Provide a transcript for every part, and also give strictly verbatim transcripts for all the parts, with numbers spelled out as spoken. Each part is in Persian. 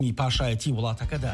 می پاشایەتی وڵاتەکەدا.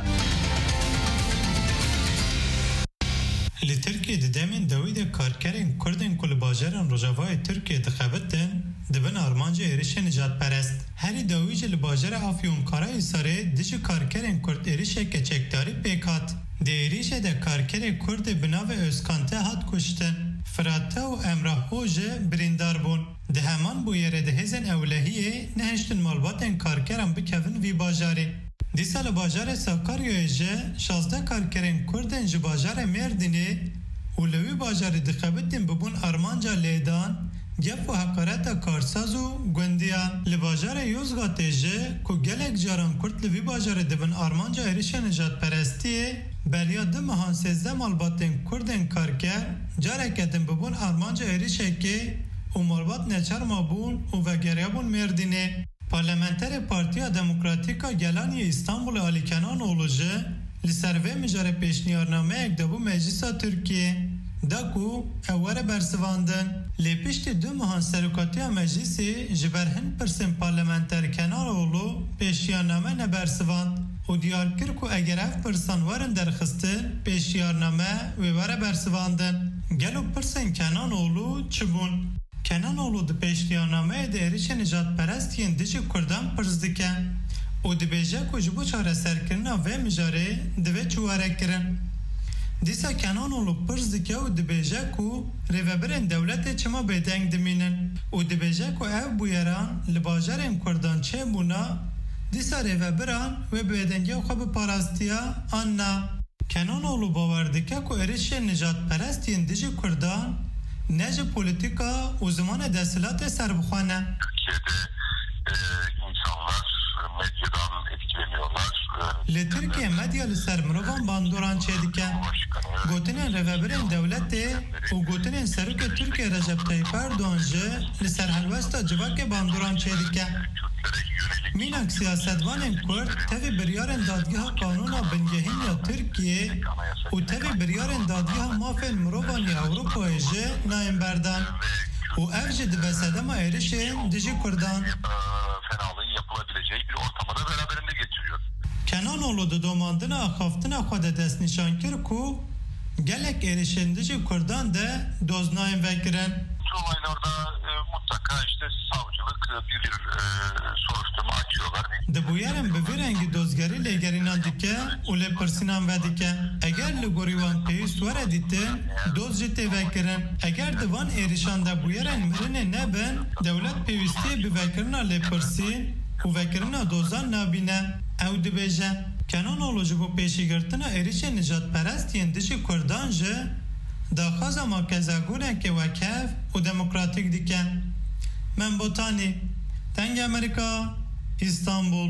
Li Tirkiye di demên dawî de karkerên Kurdên ku li bajaran Rojavayê Tirkiye dixebitin dibin armanca êrişê nijadperest. Herî dawî jî li bajara Afyonkarahisarê dijî karkerên Kurd êrişeke çekdarî pêkat. Di êrişê de karkerê Kurdê bi navê Özkan te hat kuştin. Firate û Emrah Ho jî birîndar bûn. Di heman bû yerê di hêzên ewlehiyê nehiştin malbatên karkeran bikevin vî bajarê. Dîsa li bajarê Sakaryayê jî şazdeh karkerên Kurdên ji bajarê Mêrdînê û li wî bajarê dixebitin bibûn armanca lêdan, gef û heqareta karsaz û gundiyan. Li bajarê Yozgatê jî ku gelek caran Kurd li wî bajarê dibin armanca êrişa nijadperestiyê, beriya di mehan sêzdeh malbatên Kurdên karker careke din bibûn armanca êrişekê û malbat neçarma bûn û vegeriyabûn Mêrdînê. Parlamenterê Partiya Demokratîka Gelaniyê İstanbulê Alî Kenanoğlu jî li ser vê mijarê pêşniyarnameyek dabû Meclisa Tirkiye da ku ew were bersivandin. Lê piştî du mehan Serokatiya Meclisê ji ber hin pirsên parlamenter Kenanoğlu pêşniyarname nebersivand û diyar kir ku eger ev pirsan werin derxistin pêşniyarname wê were bersivandin. Gelo pirsên Kenanoğlu çi bûn? Kenanoğlu di pêşniyarnameyê de êrişa nijadperestiyên dijî Kurdan pirs dike û dibêje ku ji bo çareserkirina vê mijarê divê çûwarek kirin. Dîsa Kenanoğlu pirs dike û dibêje ku rêvebirên dewletê çima bêdeng dimînin û dibêje ku ev bûyeran li bajarên Kurdan çêbûna dîsa rêvebiran wê bêdengiya xwe biparastiya an na. Kenanoğlu bawer dike ku êrişên nijadperestiyên dijî Kurdan ne ji politika û zimanê desthilatê serbixwane. Türkiye'de e, insanlar medyadan etkileniyorlar. Li Tirkiye medya li ser mirovan bandoran çêdike. Gotinên rêvebirên dewletê û gotinên Serokê Tirkiye Recep Tayyip Erdoğan jî li ser helwesta civakê bandoran çêdike. Mînak siyasetvanên Kurd tevî biryarên dadgeha Kanûna Bingehîn ya Tirkiye û tevî biryarên dadgeha mafên mirovan ya Ewropayê jî nayên berdan û ev jî dibe sedema êrişên dijî Kurdan. Fenalığın yapılabileceği bir ortamı da beraberinde getiriyor. Kenanoğlu di domandina axaftina xwe de destnîşan kir ku gelek êrişên dijî Kurdan de doznayên vekirin. Bu olaylarda e, mutlaka işte savcılık bir, bir e, soruşturma açıyorlar. Di bûyerên bi vê rengî dozgerî lêgerînan dike û lêpirsînan vedike. Eger li gorî wan pêwîst were dîtin, doz jî tê vekirin. Eger di van êrişan de bûyerên mirinê nebin, dewlet pêwîstiyê bi vekirina lêpirsîn û vekirina dozan nabîne. Ew dibêje Kenanoğlu ji bo pêşîgirtina êrişên nijadperestiyên dijî Kurdan jî daxwaza makezagûrekê wekev û demokratîk dike. Min Botanî, Deng Amerika, İstanbul.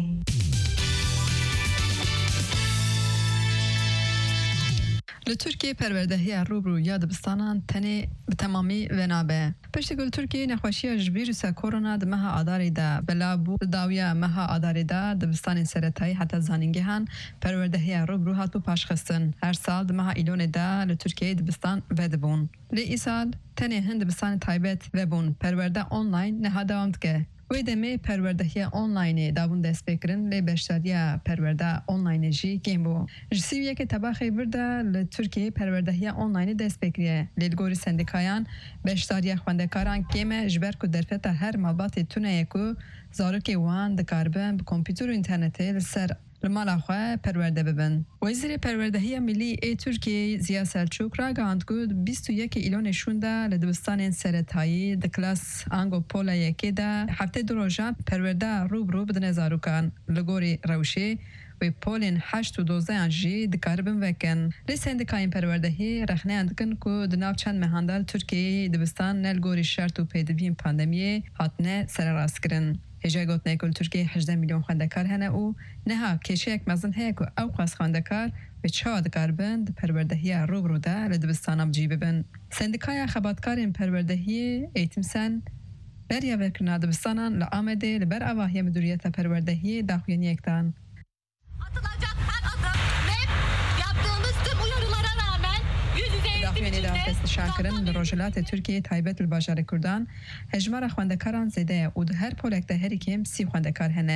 Li Tirkiye perwerdehiya rûbirû ya dibistanan tenê bi temamî venabe. Piştî ku Tirkiye nexweşiya ji vîrusa korona di meha adarê de belabû di dawiya meha adarê de dibistanên seretayî heta zanîngehan perwerdehiya rûbirû hatbû paşxistin. Her sal di meha îlonê de li Tirkiyeyê dibistan vedibûn. Lê îsal tenê hin dibistanê taybet vebûn perwerde online neha dewam dike. Wê demê perwerdehiya onlineê dabûn destpêkirin lê beşdariya perwerde onlineê jî kêm bû. Ji sîviyekê tebaxê vir de li Tirkiyeyê perwerdehiya onlineê destpêkiriye. Lê li gorî sendîkayan beşdariya xwendekaran kêm e ji ber ku derfeta her malbatê tune ye ku zarokê wan dikaribin bi kompîter û internetê li ser li mala xwe perwerde bibin. Wezîrê Perwerdehiya Millî ê Tirkiyeyê Ziya Selçuk ragihand ku bîst û yekê îlonê şûn de li dibistanên seretayî di Kilas Angopola yekê de heftê du rojan perwerde rûbirû bidine zarokan. Li gorî rewşê wê polên heşt û dozdeyan jî dikaribin vekin. Lê sendîkayên perwerdehî rexneyan dikin ku di nav çend mehan de li Tirkiyeyê dibistan ne li gorî şert û pêdiviyên pandemiyê hatine serrastkirin. Hêja gotinê ku li Tirkiyeyê hejdeh milyon xwendekar hene û neha kêşeyek mezin heye ku ew xwest xwendekar ve çawa dikaribin di perwerdehiya rûbirû de li dibistana bicî bibin. Sendîkaya xebatkarên perwerdehiyê Eğitimsen beriya vekirina dibistanan li Amedê li ber avahiya Müdüriyeta Perwerdehiyê daxuyaniyek dan. Atılacak her adım ve yaptığımız tüm uyarılara rağmen yüz yüze eğitim içinde... Daxuyanê şankirin li Rojhilatê Tirkiyeyê taybet li bajarê Kurdan hejmara xwendekaran zêde ye û di her polek de herî kêm sî xwendekar hene.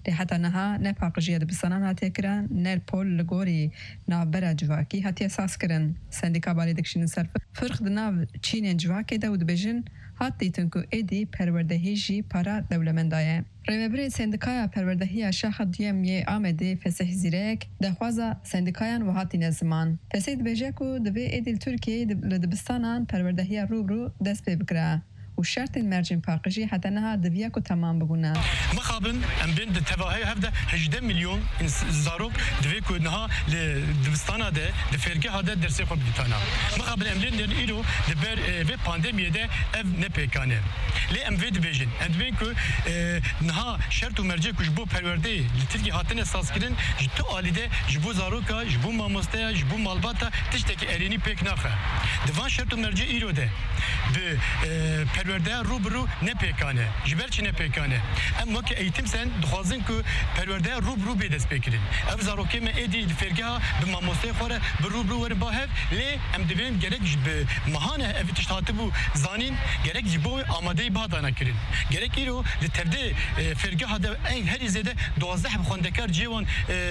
لی حتی نها نه پاقجیه دبستانان هاتیه کرن نه پول لگوری نابرا جواکی هاتیه اساس کرن سندیکا بالی دکشین سر فرق دناو چین جواکی دا و دبیجن هات دیتن که ایدی پروردهی جی پارا دولمندایه. ریوبری سندیکای پروردهی شاخ دیم یه آمده فسح زیرک دخوازا سندیکایان و هاتی نزمان. فسح دبیجه که دوی ایدی ترکیه لدبستانان پروردهی روبرو دست پی بکره. وشرط المرجم باقجي حتى انها دفياكو تمام بقولنا مقابل ام بين التفاهي هفدا هجده مليون زاروك دفيكو انها لدبستانا ده لفرقه هذا درسي خو بديتانا مقابل ام لين ايرو دبر في بانديميا ده اف نبيكانه لي ام في ديفيجن اند بينكو انها شرط ومرجع كجبو پروردي لتركي هاتن اساس كدن جتو اليده جبو زاروكا جبو ماموستا جبو مالباتا تشتكي اريني بيك نافه دفان شرط ومرجع ايرو ده ب پرورده روبرو نپیکانه جبرچ نپیکانه اما که ایتم سن دخوازن که پرورده روبرو به دست بکرین اف زاروکی ما ایدی فرگاه به ماموسته خوره به روبرو ور باهف لی ام دویم گرک به مهانه اف تشتاتبو زانین گرک جبو آماده بادانا کرین گرک ایرو لتبده فرگاه ده این هر زده دوازده بخوندکار جوان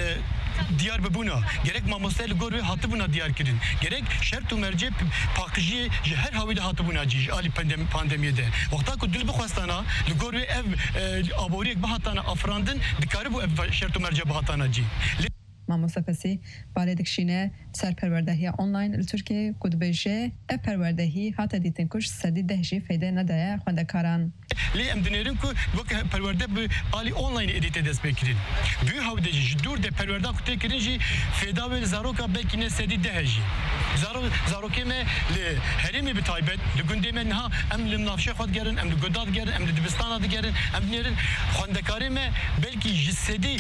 دیار ببونا گرک ماموسته لگور و هاتبونا دیار کرین گرک شرط و مرجع پاکجی هر هاویده هاتبونا جی آلی پاندمی پاندمی ده وقتا که دل بخواستانا لگور و اف آبوریک بهاتانا افراندن دکاربو اف شرط و مرجع بهاتانا جی ماموستا فسی بالدکشینه سر پروردهی آنلاین ترکیه کدبیشه اف پروردهی هات دیتن کش سدی دهجی فایده نداره خواندکاران لی ام دنیرم که وقت پرورده به آلی آنلاین ادیت دست بکرین بی هاوده جی دور ده پرورده کتی کرین جی فایده و زاروکا بکینه سدی دهجی زارو زاروکی me li herîmê bi taybet li gundê me niha em li navşê xwe digerin em li goda digerin em li dibistana digerin em dinêrin xwendekarê me belkî ji sedî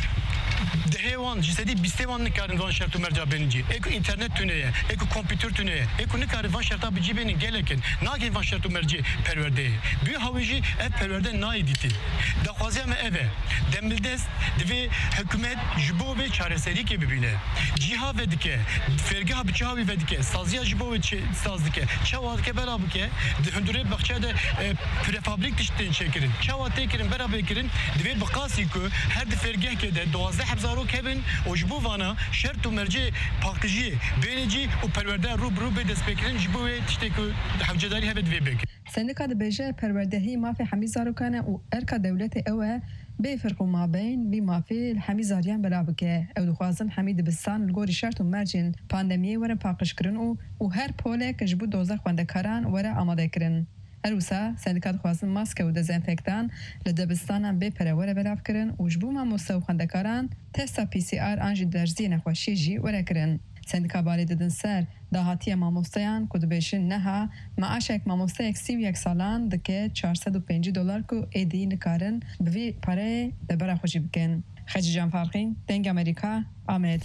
dehê wan ji sedî bîstê wan nikarin van şert û merca benîn cî êku internet tuneye êku kompîter tuneye êku nikarin van şerta bi cî benîn gelekin nagên van şert û mercê perwerdeyê bû hawî jî ev perwerde nayê dîtin daxwaziya me ev e demildest divê hikûmet ji bo vê çareserîkê bibîne cîha vedike fergeha bi çavî vedike saziya ji bo vê saz dike çawa dike bera bike di hundirê baxçe de prefabrik tiştên çêkirin çawa tê kirin bera bê kirin divê bi qasî ku her di fergehkê de duwazdeh hezarok hebin û ji bo vana şert û mercê paqijiyê bênê cî û perwerde rûbirû bê dest pêkirin ji bo vê tiştê ku hewcedarî hebe divê bêkin سندیکا دبیجه پروردهی مافی حمی زاروکانه و ارکا دولت اوه بی فرق و مابین بی مافی حمی زاریان برابکه او دخوازن حمی دبستان لگوری شرط و مرجین پاندمیه وره پاقش کرن و و هر پوله کجبو دوزه خوندکاران وره آماده کرن اروسا سندیکا دخوازن ماسک و دزینفکتان لدبستان بی پره وره براب کرن و جبو ما مستو خوندکاران تستا پی سی آر آنجی درزی نخوشی جی وره کرن سندیکا بالی ددن سر داهاتی ماموستایان که دبیشن نها معاشک ماموستایک سی و یک سالان دکه چهارصد و پنج دلار که ایدی نکارن بوی پاره دبره خوشی بکن خجی جان فارقین دنگ امریکا آمد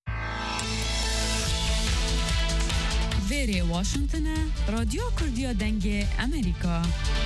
ویری واشنطن رادیو کردیا دنگ امریکا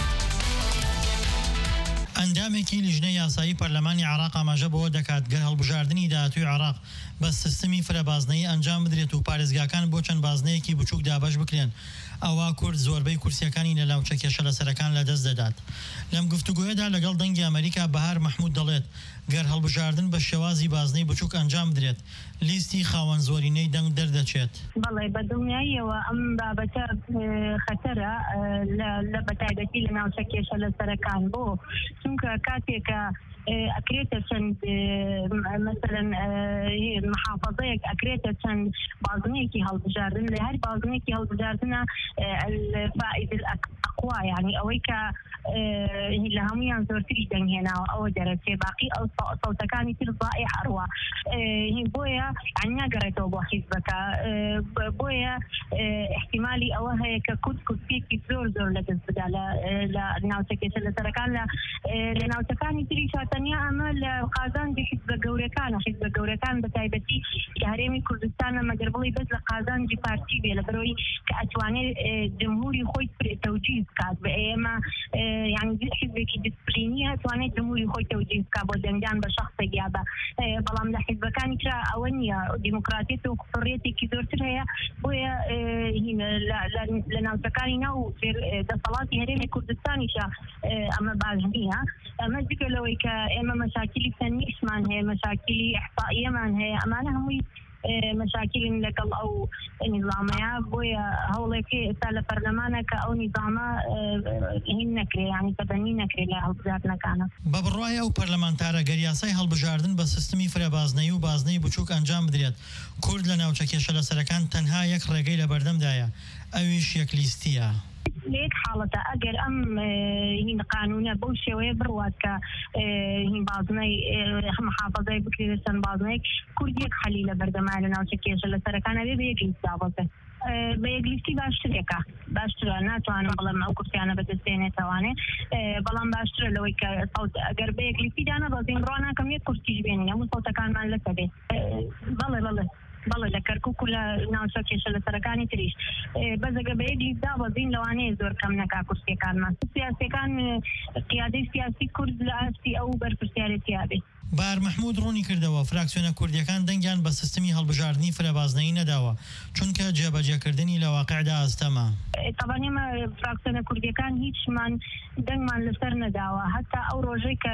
ئەنجامێکی لیژنەی یاسایی پەرلەمانی عێراق ئاماژە بۆ دەکات گەر هەڵبژاردننی داهاتووی عێراق بە سیستمی فرەبازنەیی ئەنجام بدرێت و پارێزگاکان بۆ چەند بازنەیەکی بچووک دابەش بکرێن ئەوە کورد زۆربەی کورسیەکانی لە لاوچە کێشە لەسەرەکان لەدەست دەدات لەم گفتوگۆیەدا لەگەڵ دەنگی ئەمریکا بەهار مەحموود دەڵێت گەر هەڵبژاردن بە شێوازی بازنەی بچووک ئەنجام بدرێت لیستی خاوەن زۆرینەی دەنگ دەردەچێت بەڵێ بەدڵنیاییەوە ئەم بابەتە خەتەرە لە بەتایبەتی لە ناوچە کێشە لەسەرەکان بۆ چونکە کاتێکە ئەکرێتە چەند مەسەلەن محافەزەیەک ئەکرێتە چەند بازنەیەکی هەڵبژاردن لە هەر بازنێکی هەڵبژاردنە فائید ئەقوا یعنی ئەوەی کە لە هەمویان زۆرتری دەنگهێناوە ئەوە دەرەچێ باقی ئەو سەوتەکانی تر ضائع هەروە بۆیە یعنی ناگەڕێتەوە بۆ حیزبەکە بۆیە احتیمالی ئەوە هەیە کە کورد کورسێکی زۆر زۆر لەدەست بدا لە ناوچە کێشە لەسەرەکان لە ناوچەکانی تری تەنیا ئەمە لە قازانجی حیزبە گەورەکانە حیزبە گەورەکان بە تایبەتی لە هەرێمی کوردستانە مەگەر بڵی بەس لە قازانجی پارتی بێ لەبەرەوەی کە ئەتوانێت جمهوری خۆی تەوجیه بکات بە ئێمە یعنی حیزبێکی دیسپلینی ئەتوانێت جمهوری خۆی تەوجیه بکات بۆ دەنگدان بە شەخصێک یا بە بەڵام لە حیزب حزبەکانی ترا ئەوە نیە دیموکراتیت و حڕیەتێکی زۆرتر هەیە بۆیە لە ناوچەکانی ناو دەسەڵاتی هەرێمی کوردستانیشە ئەمە باش نییە ئەمە جگە لەوەی کە ئێمە مەشاکلی فەنیشمان هەیە مەشاکلی ئەحسائیەمان هەیە ئەمانە هەمووی مشاكل لەگەڵ ئەو نظامەیە بۆیە هەوڵێکی ئێستا لە پەرلەمانە کە ئەو نظامە هین نەکرێ یعنی تەبەنی نەکرێ لە هەڵبژاردنەکانە بە بڕوای ئەو پەرلەمانتارە گەر یاسای هەڵبژاردن بە سیستمی فرەبازنەی و بازنەی بچووک ئەنجام بدرێت کورد لە ناوچە کێشە لەسەرەکان تەنها یەک ڕێگەی لە بەردەمدایە ئەویش یەکلیستیە لێک حاڵەتە ئەگەر ئەم هین قانونە بەو شێوەیە بڕوات کە هین بازنەی محافەزای بکرێت چەند بازنەیەک کورد یەک حەلی لە بەردەمایە لە ناوچە کێشە لەسەرەکانە بێ بە یەکلیست دابەزێ بە یەکلیستی باشترێکە باشترە ناتوانم بەڵام ئەو کورسیانە بەدەستێنێتەوانێ بەڵام باشترە لەوەی کە ئەگەر بە یەکلیستی دانا بەزین ڕواناکەم یەک کورسیش بێنین هەموو سەوتەکانمان لەسە بێ بەڵێ بەڵێ بەڵێ لە کەرکووک و لە ناوچە کێشە لەسەرەکانی تریش بەزەگە بە یەکلیست دابەزین لەوانەیە زۆر کەم نەکا کورسیەکانمان سیاسیەکان قیادەی سیاسی کورد لە ئاستی ئەو بەرپرسیارەتیا بێ بار محمود ڕوونی کردەوە فراکسیۆنە کوردیەکان دەنگیان بە سیستمی هەڵبژاردننی فرەبازنەی نەداوە چونکە جێبەجێکردنی لە واقعدا ئەستەما طبعا ئێمە فراکسیۆنە کوردیەکان هیچمان دەنگمان لەسەر نەداوە هەتا ئەو ڕۆژەی کە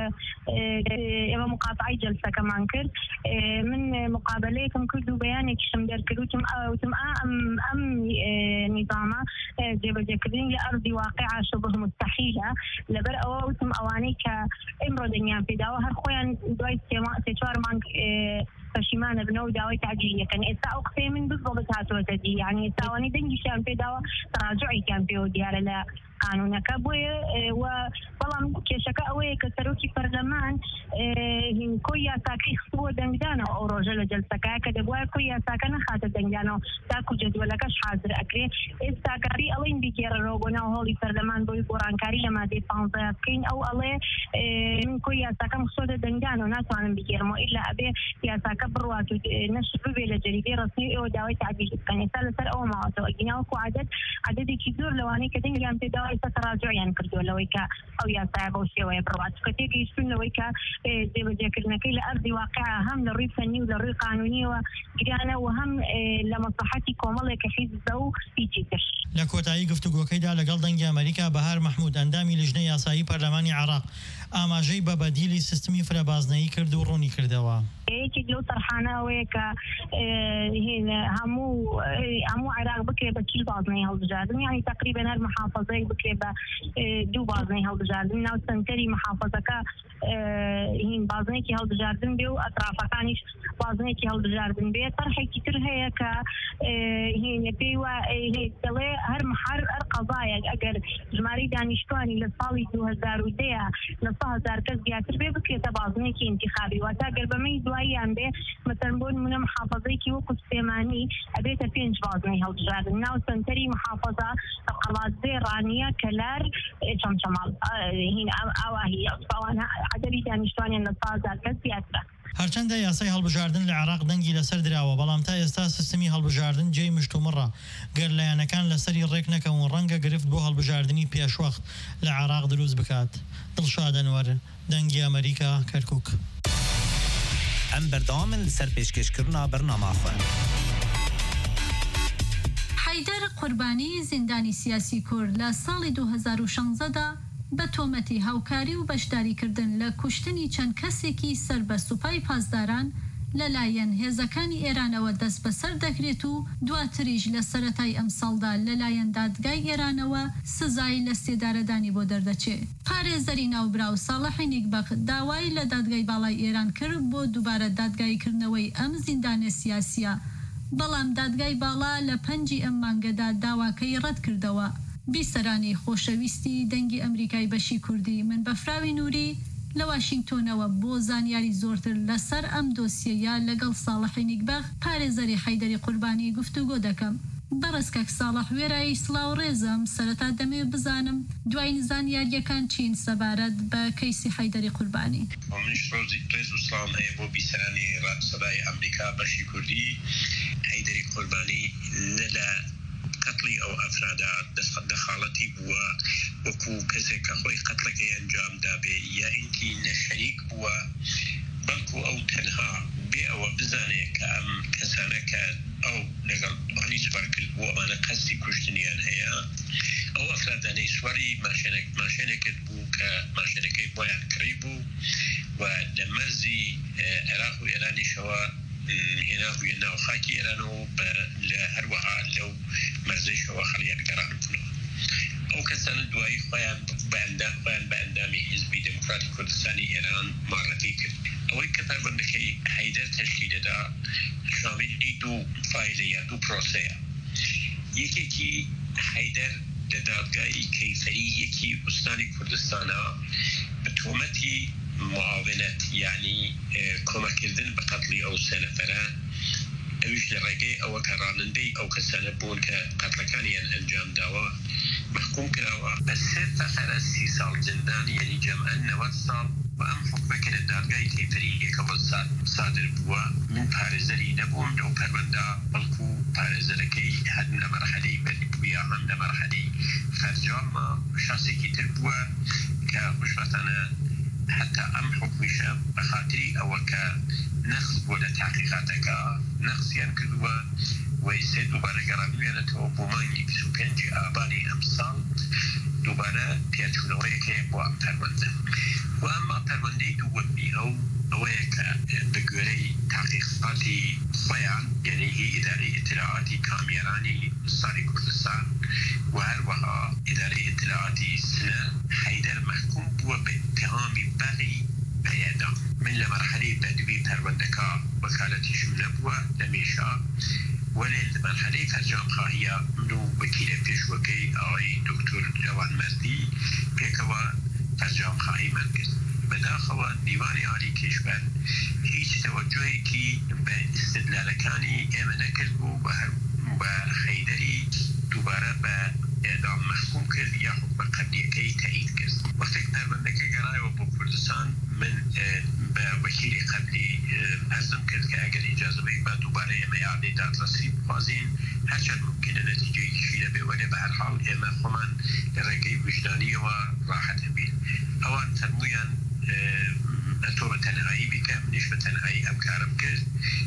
ئێمە مقاطعی جەلسەکەمان کرد من مقابلەیەکم کرد و بەیانێکیشم دەرکرد وتم وتم ئەم نظامە جێبەجێکردنی لە ئەرضی واقعا شبه مستحیلە لەبەر ئەوە وتم ئەوانەی کە ئێمڕۆ دەنگیان پێداوە هەر خۆیان دوای سێ چوار مانگ پەشیمانە بنەوە داوای تعجیل یەکەن ئێستا ئەو قسەی من بزڵت هاتووەتە دی یعنی ئێستا ئەوانەی دەنگیشیان پێداوە تەراجوعێکیان پێوە دیارە لە قانونەکە بۆیە بەڵام کێشەکە ئەوەیە کە سەرۆکی پەرلەمان کۆی یاساکەی خستووە دەنگدانەوە ئەو ڕۆژە لە جەلسەکەیە کە دەبوایە کۆی یاساکە نەخاتە دەنگدانەوە تاکو جەدوەلەکەش حازر ئەکرێ ئێستا کاری ئەڵێن بیگێڕەوە بۆ ناو هۆڵی پەرلەمان بۆی گۆڕانکاری لە مادەی پانزە بکەین ئەو ئەڵێ من کۆی یاساکەم خستووە دەنگدانەوە ناتوانم بیگێڕمەوە ئیلا ئەبێ یاساکە بڕوات و نەشر ببێ لە جەریدەی ڕسمی ئێوە داوای تعجیل بکەن ئێستا لەسەر ئەوە ماوەتەوە گیناوەکو عادەت عادەتێکی زۆر لەوانەیە کە دەنگیان پێداوە ئێستا تەراجوعیان کردووە لەوەی کە ئەو یاسایە بەو شێوەیە بڕوات کە تێگەیشتون لەوەی کە جێبەجێکردنەکەی لە ئەرضی واقعا هەم لە ڕووی فەنی و لە ڕووی قانونیەوە گرانە و هەم لە مەسلحەتی کۆمەڵێکە حیزب و هیچی تر لە کۆتایی گفتوگۆکەیدا لەگەڵ دەنگی ئەمریکا بەهار محمود ئەندامی لیژنەی یاسایی پەرلەمانی عێراق ئاماژەی بە بەدیلی سیستمی فرەبازنەی کرد و ڕوونی کردەوە یەکێک لەو تەرخانەوەیە کە هەموو هەموو عێراق بکرێ بە چیل بازنەی هەڵبژاردن یعنی تقریبا هەر محافەزەیەک بکرێ بە دوو بازنەی هەڵبژاردن ناو سنتەری محافەزەکە هین بازنێکی هەڵبژاردن بێ و ئەطرافەکانیش بازنێکی هەڵبژاردن بێ تەرحێکی تر هەیە کە پێی دەڵێ هەر هەر هەر قەزایەک ئەگەر ژمارەی دانیشتوانی لە ساڵی دوو هەزار و دەیە لە سە هەزار کەس زیاتر بێ بکرێتە بازنێکی انتخابی واتە گەر بەمەی دواییان بێ مەسەڵەن بۆ نمونە محافەزەیەکی وەکو سلێمانی ئەبێتە پێنج بازنەی هەڵبژاردن ناو سنتەری محافەزە قەڵاتزێ ڕانیە کەلار چەمچەماڵ هین ئاواهی ئەوان عەدەدی دانیشتوانیان لە سە هەزار کەس زیاترە هەرچەندە یاسای هەڵبژاردن لە عێراق دەنگی لەسەر دراوە بەڵام تا ئێستا سیستمی هەڵبژاردن جێی مشتومڕە گەر لایەنەکان لەسەری ڕێک نەکەون ڕەنگە گرفت بۆ هەڵبژاردننی پێشوەخت لە عێراق دروست بکات دڵشاد ئەنوەر دەنگی ئەمریکا کەرکووک ئەم بەردەوامن لەسەر پێشکەشکردنا بەرنامەخۆ حەیدەر قوربانی زیندانی سیاسی کورد لە ساڵی دوو هەزار و شەانزەدا بە تۆمەتی هاوکاری و بەشداریکردن لە کوشتنی چەند کەسێکی سەر بە سوپای پاسداران لەلایەن هێزەکانی ئێرانەوە دەست بەسەر دەکرێت و دواتریش لە سەرەتای ئەم ساڵدا لەلایەن دادگای ئێرانەوە سزای لە سێدارەدانی بۆ دەردەچێت. پارێزەری ناوبراو ساڵحی نیکبەخ داوای لە دادگای باڵای ئێران کرد بۆ دووبارە دادگایکردنەوەی ئەم زیندانە سیاسیە، بەڵام دادگای باڵا لە پەنجی ئەم مانگەدا داواکەی ڕەت کردەوە. بیسەرانی خۆشەویستی دەنگی ئەمریکای بەشی کوردی من بەفراوی نووری لە واشنگتۆنەوە بۆ زانیاری زۆرتر لەسەر ئەم دۆسیەیە لەگەڵ ساڵحی نیکبەخ پارێزەری حەیدەری قوربانی گفتوگۆ دەکەم. بەڕێزکەک ساڵح وێرایی سڵاو ڕێزم سەرەتا دەمێ بزانم دوای زانیاریەکان چین سەبارەت بە کەیسی حەیدەری قوربانی. منش ڕۆزی ڕێز و سڵام هەیە بۆ بیسەرانی سەدای ئەمریکا بەشی کوردی. حەیدەری قوربانی نە لە قتلی ئەو ئەفرادا دەخاڵەتی بووە وەکو کەسێک کە خۆی قتلەکەی ئەنجام دابێ یا ئینکی نەشەریک بووە، بەڵکو ئەو تەنها بي أو بزانه كأم كسانة ك أو لقل أني سبارك وأنا قصدي كشتنيان هيا أو أفراد أني سواري ماشينك ماشينك بو كماشينك بويا كريبو ولمزي عراق وإيراني شوا هنا بينا وخاكي إيرانو لهروها لو مرزي شوا خليا بقران فلو أو كسان الدواي خوان بأندام خوان بأندامي حزبي ديمقراطي كردستاني إيران مرتي كرد أوي كتر بندكي حيدر تشكيل دا شامل دو فايليا دو بروسيا يكي كي حيدر لدادگاهی کیفری یکی استانی کردستانا به تهمتی معاونت یعنی کمک کردن به قتل او سه نفره اویش لرگه او کراننده او کسانه بون که قتلکانی انجام داوا محکوم کراوا به سه تخر سی سال زندان یعنی جمعا نوت سال و ام حکمه که لدادگاهی کیفری یک صادر بوا من پارزری نبوم دو پرونده بلکو پارزرکی حد نمرحلی بیا هم نمرحلی فرجام شخصی که تبوا که خوشبختانه حتى أم حكمشة بخاطري أو كنقص ولا تحقيقاتك نقص ينكدوا ويسيد دوباره قرابيانا تو بوماني بسو بينجي آباني أمسال دوباره بياتشونوية كي بو أم پرونده وأما پرونده دوبي أو أويك بقوري تحقيقاتي خيان يعني هي إداري اطلاعاتي كاميراني صاري كردستان وهروها إداري اطلاعاتي سنة حيدر محكوم بوا باتهامي بغي بيادا من لمرحلة بدوي پروندكا وكالتي شمنا بوا لميشا ولين لمرحلة فرجام خواهية منو وكيل بيشوكي آي دكتور جوان مردي بيكوا فرجام خواهي منكز بداخوا ديواني عالي كشبر هيج توجهي كي باستدلالكاني اما نكذبو وخيدري دوباره بإعدام محكوم كرد يا حكم قبلية كي تأييد كرد وقت اكتر من ذلك قرأي وبو كردستان من بوكيلي قبلي أزم كرد كأجل إجازة بي بعد دوباره اما إعادة دات رسيب خوازين هرچند ممكن نتيجة يشيل بي ولی به هر حال اما خمان لرقي وجدانية وراحة بي اوان تنمويا تو بتنهایی بکم نیش بتنهایی ام کارم کرد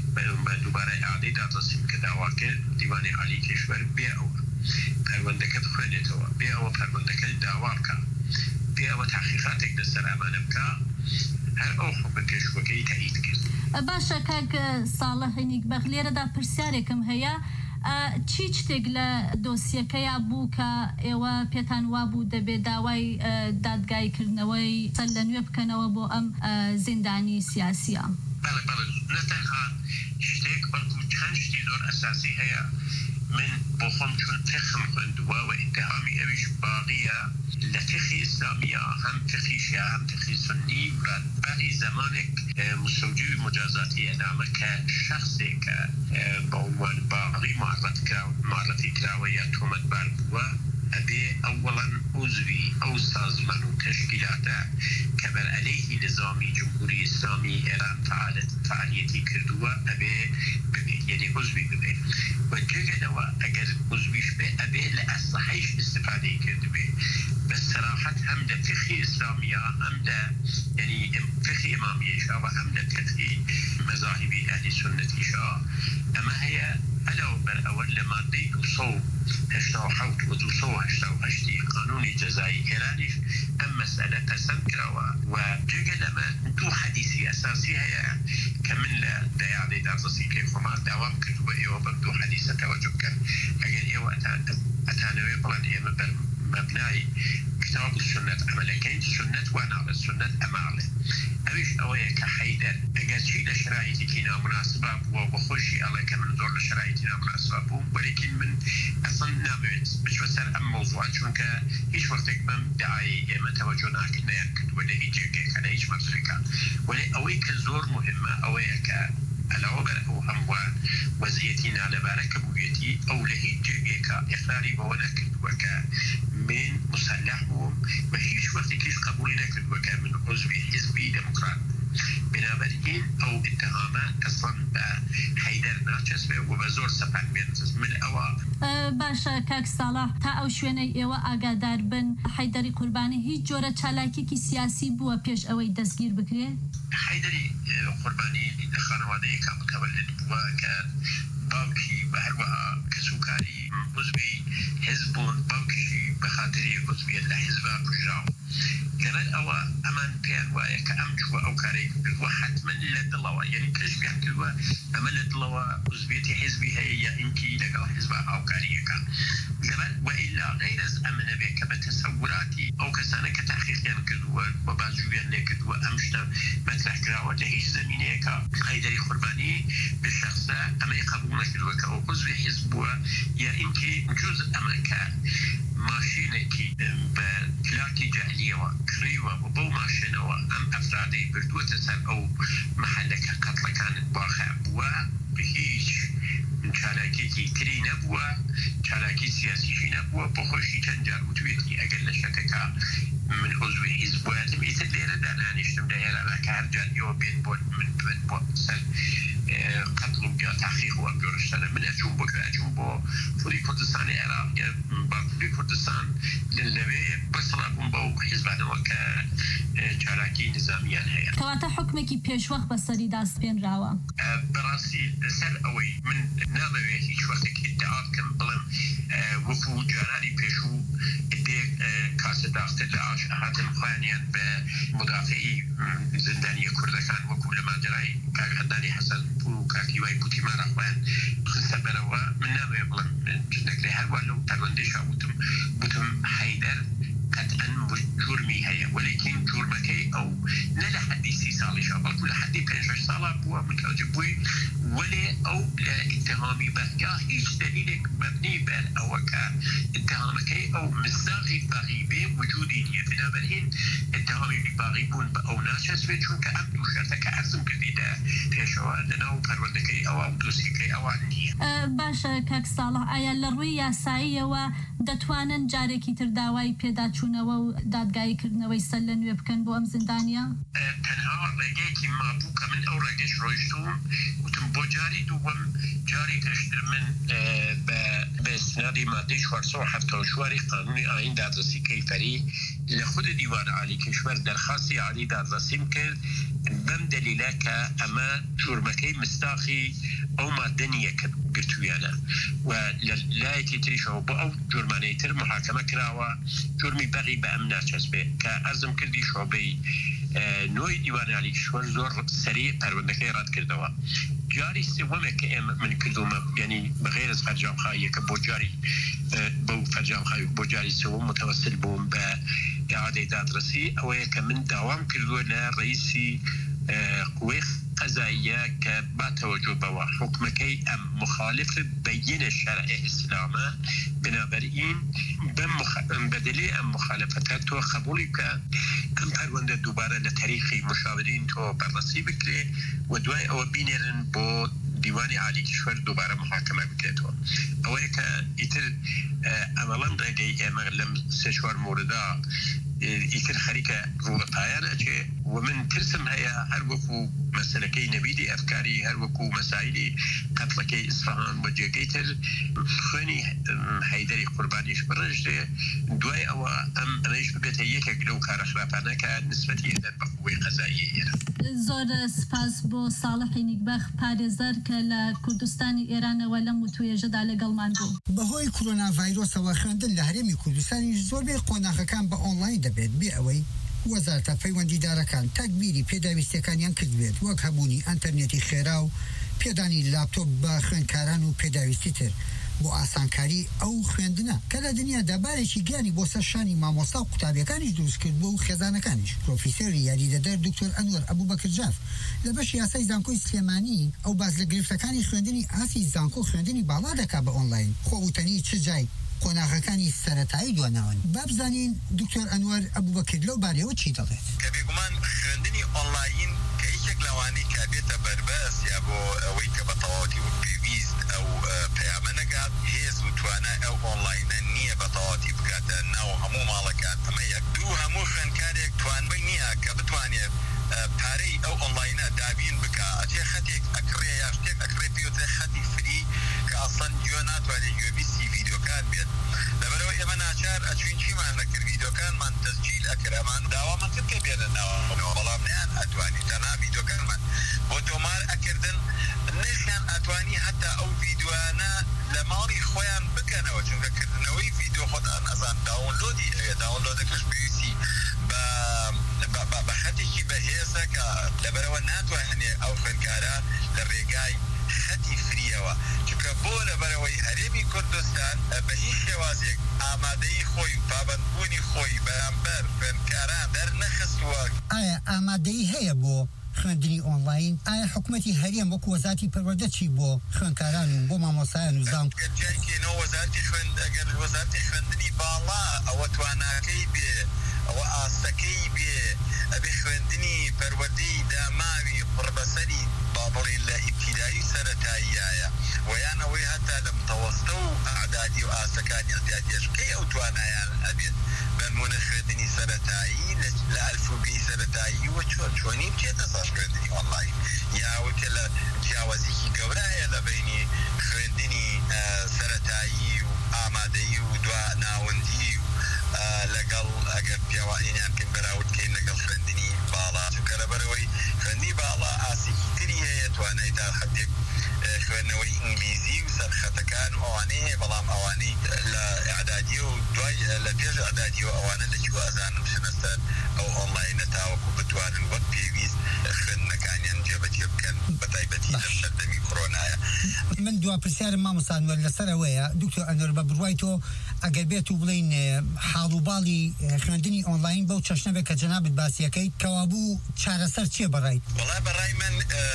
و دوباره اعاده داد رسیم که دعوا کرد دیوان عالی کشور بیا او پروندکت خوینه تو بیا او پروندکت دعوا بکا بیا او تحقیقاتک دستر امانه بکا هر او خوب کشوکی تایید کرد باشا کاک صالح اینیک بغلیر دا پرسیارکم هیا چی شتێک لە دۆسیەکەیا بوو کە ئێوە پێتان وابوو دەبێت داوای دادگایکردنەوەی سەر لە نوێ بکەنەوە بۆ ئەم زیندانی سیاسیە بەڵێ بەڵێ نەتەنها شتێک بەڵکو چەند شتی زۆر ئەساسی هەیە من بۆ خۆم چون فقهم خوێندووە و ئیتهامی ئەویش باقیە لە فقهی ئیسلامیە هەم فقهی شیعە هەم فقهی سنی بعدی زمانێک مستوجب مجازاتی ئەدامە کە شخصێکە بە عنوان باغی معرفی کراوە یا تۆمەتبار بووە ئەبێ ئەوەڵەن عضوی ئەو سازمان و تەشکیلاتە کە بەر عەلەیهی نظامی جمهوری ئیسلامی ئێران فعالیەتی کردووە ئەبێ ببێت یعنی عضوی ببێت و جێگەنەوە ئەگەر عضویش بێ ئەبێ لە ئەسلحەیش استفادەی کردبێ بە سەراحەت هەم لە فقهی ئیسلامیە هەم لە یعنی فقهی ئیمامیەشا و هەم لە فقهی مەذاهبی ئەهلی سنەتیشا ئەمە هەیە علاوە بەر ئەوە لە مادەی دووسە و هەشتا و حەوت و دووسە و هەشتا و هەشتی قانونی جەزایی ئێرانیش ئەم مەسئلە پەسەند کراوە و جێگە لەمە دوو حەدیسی ئەساسی هەیە کە من لە دەیادەی دادرسیکەی خۆمان داوام کردووە ئێوە بەم دوو حەدیسە تەوەجۆ بکەن ئەگەر ئێوە ئەتانەوێ بڵێن ئێمە بەر مبنای كتاب السنة عملكين سنة ونعلى السنة أمالة أويش أويا كحيدر أجد شيء لشرائطي كنا مناسبة وبخشي الله كمن دور لشرائطنا مناسبة بوم ولكن من أصلا نابعد مش بسر أم موضوع شون كهيش وقتك من دعاي ما توجهنا كنا يمكن ولا يجيك على هيش مرزقة ولا أوي كزور مهمة أويا ك العبر أو هم وزيتنا لبارك بويتي أو لهيجيك إخلالي بونك وك من مسلحهم وهيش وقت كيش قبولنا وك من عضو حزبي ديمقراط بنابراين أو اتهامات أصلا بحيدر ناچەسبێ و بە زۆر سەپان بێن من ئەوە باشە کاک ساڵح تا ئەو شوێنەی ئێوە ئاگادار بن حەیدەری قوربانی هیچ جۆرە چالاکێکی سیاسی بووە پێش ئەوەی دەستگیر بکرێ حەیدەری قوربانی لە خانەوادەیەکە متەوەلد بووە کە باوکی بە هەروەها کەسوکاری عوزبی حیزب بوون باوکیشی بە خاتری عوزبیەت لە حیزبا کوژراوە لەبەر ئەوە ئەمان پێیان وایە کە ئەم چووە ئەو کارەی کردووە حتما لە دڵەوە یعنی کەشفیان کردووە ئەمە لە دڵەوە عوزبیەتی حیزبی هەیە یا ئینکی لەگەڵ حیزبا هاوکاریەکە لەبەر وئیلا غەیر ئەز ئەمە نەبێ کە بە تەسەوراتی ئەو کەسانە کە تاقیقیان کردووە بە بازجوویان لێکردووە ئەم شتە مەطرح کراوە لە هیچ زەمینەیەکە حەیدەری قوربانی بە شەخصە ئەمەی قبول نەکردووە کە ئەو عوزبی حیزب بووە یا ئینکی جوز ئەمە کە ماشینێکی بە پلاکی جەعلیەوە کڕیوە و بەو ماشێنەوە ئەم ئەفرادەی بردووەتە سەر ئەو محەلەکە قەتڵەکانت واقع بووە هیچ چالاکێکی تری نەبووە چالاکی سیاسیشی نەبووە بۆ خۆشی چەند جار وتوێتی ئەگەر لە شەکەکە من عوزوی حیزب بوویاتم ئیتر لێرەدا نانیشتم لە ئێرانە کە هەر جار ئێوە بێن بۆ من بن بۆ سەر قتل و تحقیق و ئەم جۆرەشتانە من ئەچووم بۆ کە ئەچووم بۆ فوری کوردستانی عێراق باکووری کوردستان لەوێ بەسەڵا بووم بەو حیزبانەوە کە چالاکی نظامیان هەیە کەواتە حکمێکی پێشوەخت بەسەری داست پێنراوە بەڕاستی لەسەر ئەوەی من نامەوێت هیچ وەختێک ئیدعا بکەم بڵێم وەکو جارانی پێشوو دێک کاسە داختر لە ئاش هاتن خوانیان بە مدافعی زندانیە کوردەکان وەکو لە ماجرای کاکحەدانی حەسەن و کاکیوای بوتیمانە خوان خستە بەرەوە من نامەوێت بڵێم نەکرێ هەروە لەو پەروەندەیشا وتم وتم حەیدەر قطعا جرمی هەیە وەلیکن جرمەکەی ئەو نە لە حەدی سی ساڵیشا بەڵکو لە حەدی پێنج شەش ساڵا بووە متوجه بووی وەلێ ئەو لە ئیتهامی بەرگا هیچ دلیلێک مەبنی بەر ئەوە کە ئیتهامەکەی ئەو مصداقی باغی بێ وجودی نییە بنابەرهین ئیتهامی باغی بوون بە ئەو ناچەسبێت چونکە ئەم دوو شەرتەکە عەرزم کردیدە پێشەوە لەناو پەروەردەکەی ئەوە و دۆسیەکەی ئەوان نییە باشە کاک ساڵح ئایا لە ڕووی یاساییەوە دەتوانن جارێکی تر داوای پێداچوونەوە و دادگاییکردنەوەی سەر لە نوێ بکەن بۆ ئەم زندانیا تەنها ڕێگەیەکی مابوو کە من ئەو ڕێگەش ڕۆیشتوم وتم بۆ جاری دووەم جاری کەشتر من بە استنادی مادەی چوارسەد و هەفتە و چواری قانونی ئاین دادرسی کەیفەری لە خود دیوان عالی کشور دەرخاستی عالی دادرسیم کرد بەم دلیلە کە ئەمە جرمەکەی مستاقی ئەو مادە نییە کە گرتوویانە و لە لایەکی تریشەوە بۆ ئەو جرمانەی تر محاکەمە کراوە جرمی بەغی بە ئەم ناچەسبێ کە ئەرزم کردی شۆبەی نۆی دیوان عالی کشور زۆر سەریع پەروەردەکەی ڕەت کردەوە جاری سومێک کە ئێمە من کردومە یعنی بەغێر از فەرجامخاییەکە بۆ جاری بەو فەرجامخایی بۆ جاری سوم متوسل بووم بە ئیعادەی دادرسی ئەوەیە کە من داوام کردووە لە ڕئیسی قوێ قەزاییە کە با تەوەجۆ بەوە حکمەکەی ئەم مخالف بەینە شەرعی ئیسلامە بنابەرئین بەدلی ئەم مخالفەتە تۆ قبولی بکە ئەم پەروەندە دووبارە لە تاریخی مشاورین تۆ بەررەسی بکرێ و دوای ئەوە بینێرن بۆ دیوانی عالی کشور دووبارە محاکەمە بکرێتەوە ئەوەیە کە ئیتر ئەمەڵەن ڕێگەی ئێمە لەم سێ چوار مۆردە ئیتر خەریکە ڕووە پایانە چێ و من ترسم هەیە هەر وەکو مەسەلەکەی نەویدی ئەفکاری هەر وەکو مەسایلی قەتڵەکەی ئیسفەهان و جێگەی تر خوێنی حەیدەری قوربانیش بڕژدێ دوای ئەوە ئەم ئەمەش ببێتە یەکێک لەو کارە خراپانەکە نسبەتی ئێدەر بە قووەی قەزاییە ئێرە زۆر سپاس بۆ ساڵحی نیکبەخ پارێزەر کە لە کوردستانی ئێرانەوە لەم وتوێژەدا لەگەڵمان بوو بەهۆی کۆرۆنا ڤایرۆسەوە خوێندن لە هەرێمی کوردستانیش زۆربەی قۆناغەکان بە ئۆنلاین دەبێت بێ ئەوەی وەزارەتە پەیوەندیدارەکان تەکبیری پێداویستەکانیان کردبێت وەک هەبوونی ئەنتەرنێتی خێرا و پێدانی لاپتۆپ بە خوێندکاران و پێداویستی تر بۆ ئاسانکاری ئەو خوێندنە کە لە دنیادا بارێکی گیانی بۆ سەرشانی مامۆستا و قوتابیەکانیش دروست کرد بۆ و خێزانەکانیش پرۆفیسۆری یاریدەدەر دکتۆر ئەنوەر ئەبوبەکر جاف لە بەشی یاسای زانکۆی سلێمانی ئەو باز لە گرفتەکانی خوێندنی ئاسی زانکۆ خوێندنی باڵا دەکا بە ئۆنلاین خۆوتنی چ جای قۆناغەکانی سەرەتایی دواناون بابزانین دکتۆر ئەنوەر ئەبوبەکر لەو بارەوە چی دەڵێت کە بێگومان خوێندنی ئۆنلاین کە هیچێک لەوانەی کە بێتە بەربەس یا بۆ ئەوەی کە بە تەواوەتی و پێویست ئەو پەیامە نەگات هێز و توانای ئەو ئۆنلاینە نییە بە تەواوەتی بکاتە ناو هەموو ماڵەکان ئەمە یەک دوو هەموو خوێندکارێک توانبەی نییە کە بتوانێت پارەی ئەو ئۆنلاینە دابین بکە ئەچێ خەتێک ئەکڕێ یا شتێک ئەکڕێ پێوتە خەتی اصلا جو ناتوانێت گوێبیستی ڤیدیۆکان بێت لەبەرەوە ئێمە ناچار ئەچوین چیمان نەکرد ڤیدیۆکانمان تەسجیل ئەکرامان داوامان کرد کە بێنە ناوەوە بەڵام نەیان ئەتوانی تەنها ڤیدیۆکانمان بۆ تۆمار ئەکردن نەشیان ئەتوانی هەتا ئەو ڤیدیۆانە لە ماڵی خۆیان بکەنەوە چونکە کردنەوەی ڤیدیۆ خۆتان ئەزان داونلۆدی ئەوێ داونلۆدەکەش پێویستی بە بە خەتێکی بەهێزە کە لەبەرەوە ناتوانێت ئەو خوێندکارە لە ڕێگای خەتی فریەوە چونکە بۆ لەبەرەوەی هەرێمی کوردستان بە هیچ شێوازێک ئامادەی خۆی و پابەندبوونی خۆی بەرامبەر خوێندکاران دەرنەخستووە. ئایا ئامادەی هەیە بۆ خوێندنی ئۆنلاین؟ ئایا حکوومەتی هەرێم وەکو وەزارەتی پەروەردە چی بۆ خوێندکاران و بۆ مامۆسایان و زانک جایکێنەوە وەزارەتی خوێند ئەگەر وەزارەتی خوێندنی باڵا ئەوە تواناکەی بێ ئەوە ئاستەکەی بێ ئەبێ خوێندنی پەروەردەی داماوی پڕبەسەری با بڵێن لە ئیبتیدایی سەرەتاییایە ویان ئەوەی هەتا لە متەوەستە و ئەعدادی و ئاستەکانی ئەزیادیەشکەی ئەو توانایان ئەبێت بەنمونە خوێندنی سەرەتایی لە ئەلفوبێی سەرەتایی وە چۆن چۆنی بچێتە سەر خوێندنی ئۆنلاین یاوەکە لە جیاوازیکی گەورایە لە بینی خوێندنی سەرەتایی و ئامادەیی و دوا ناوەندی و لەگەڵ ئەگەر پیاوانیان پێم بەراوردکەین لەگەڵ خوێندنی باڵا چونکە لەبەرەوەی خوێندنی باڵا ئاسێکی تری هەیە توانای تا حدێک خوێندنەوەی ئینگلیزی و سەرخەتەکان و ئەوانەی هەیە بەڵام ئەوانەی لە ئەعدادی و دوای لە پێش ئەعدادی و ئەوانە لەکوێ ئەزانم بچنە سەر ئەو ئۆنلاینە تاوەکو بتوانن وەک پێویست خوێندنەکانیان جێبەجێ بکەن بەتایبەتی لە سەردەمی کۆرۆنایە. من دوا پرسیارم مامۆستانوەر لەسەر ئەوەیە دکتۆر ئەنوەر بە بڕوای تۆ ئەگەر بێت و بڵین حاڵ و باڵی خوێندنی ئۆنلاین بەو چەشنەبێک کە جەنابەت باسیەکەی کەوابوو چارەسەر چییە بەڕای؟ وەڵای بەڕای من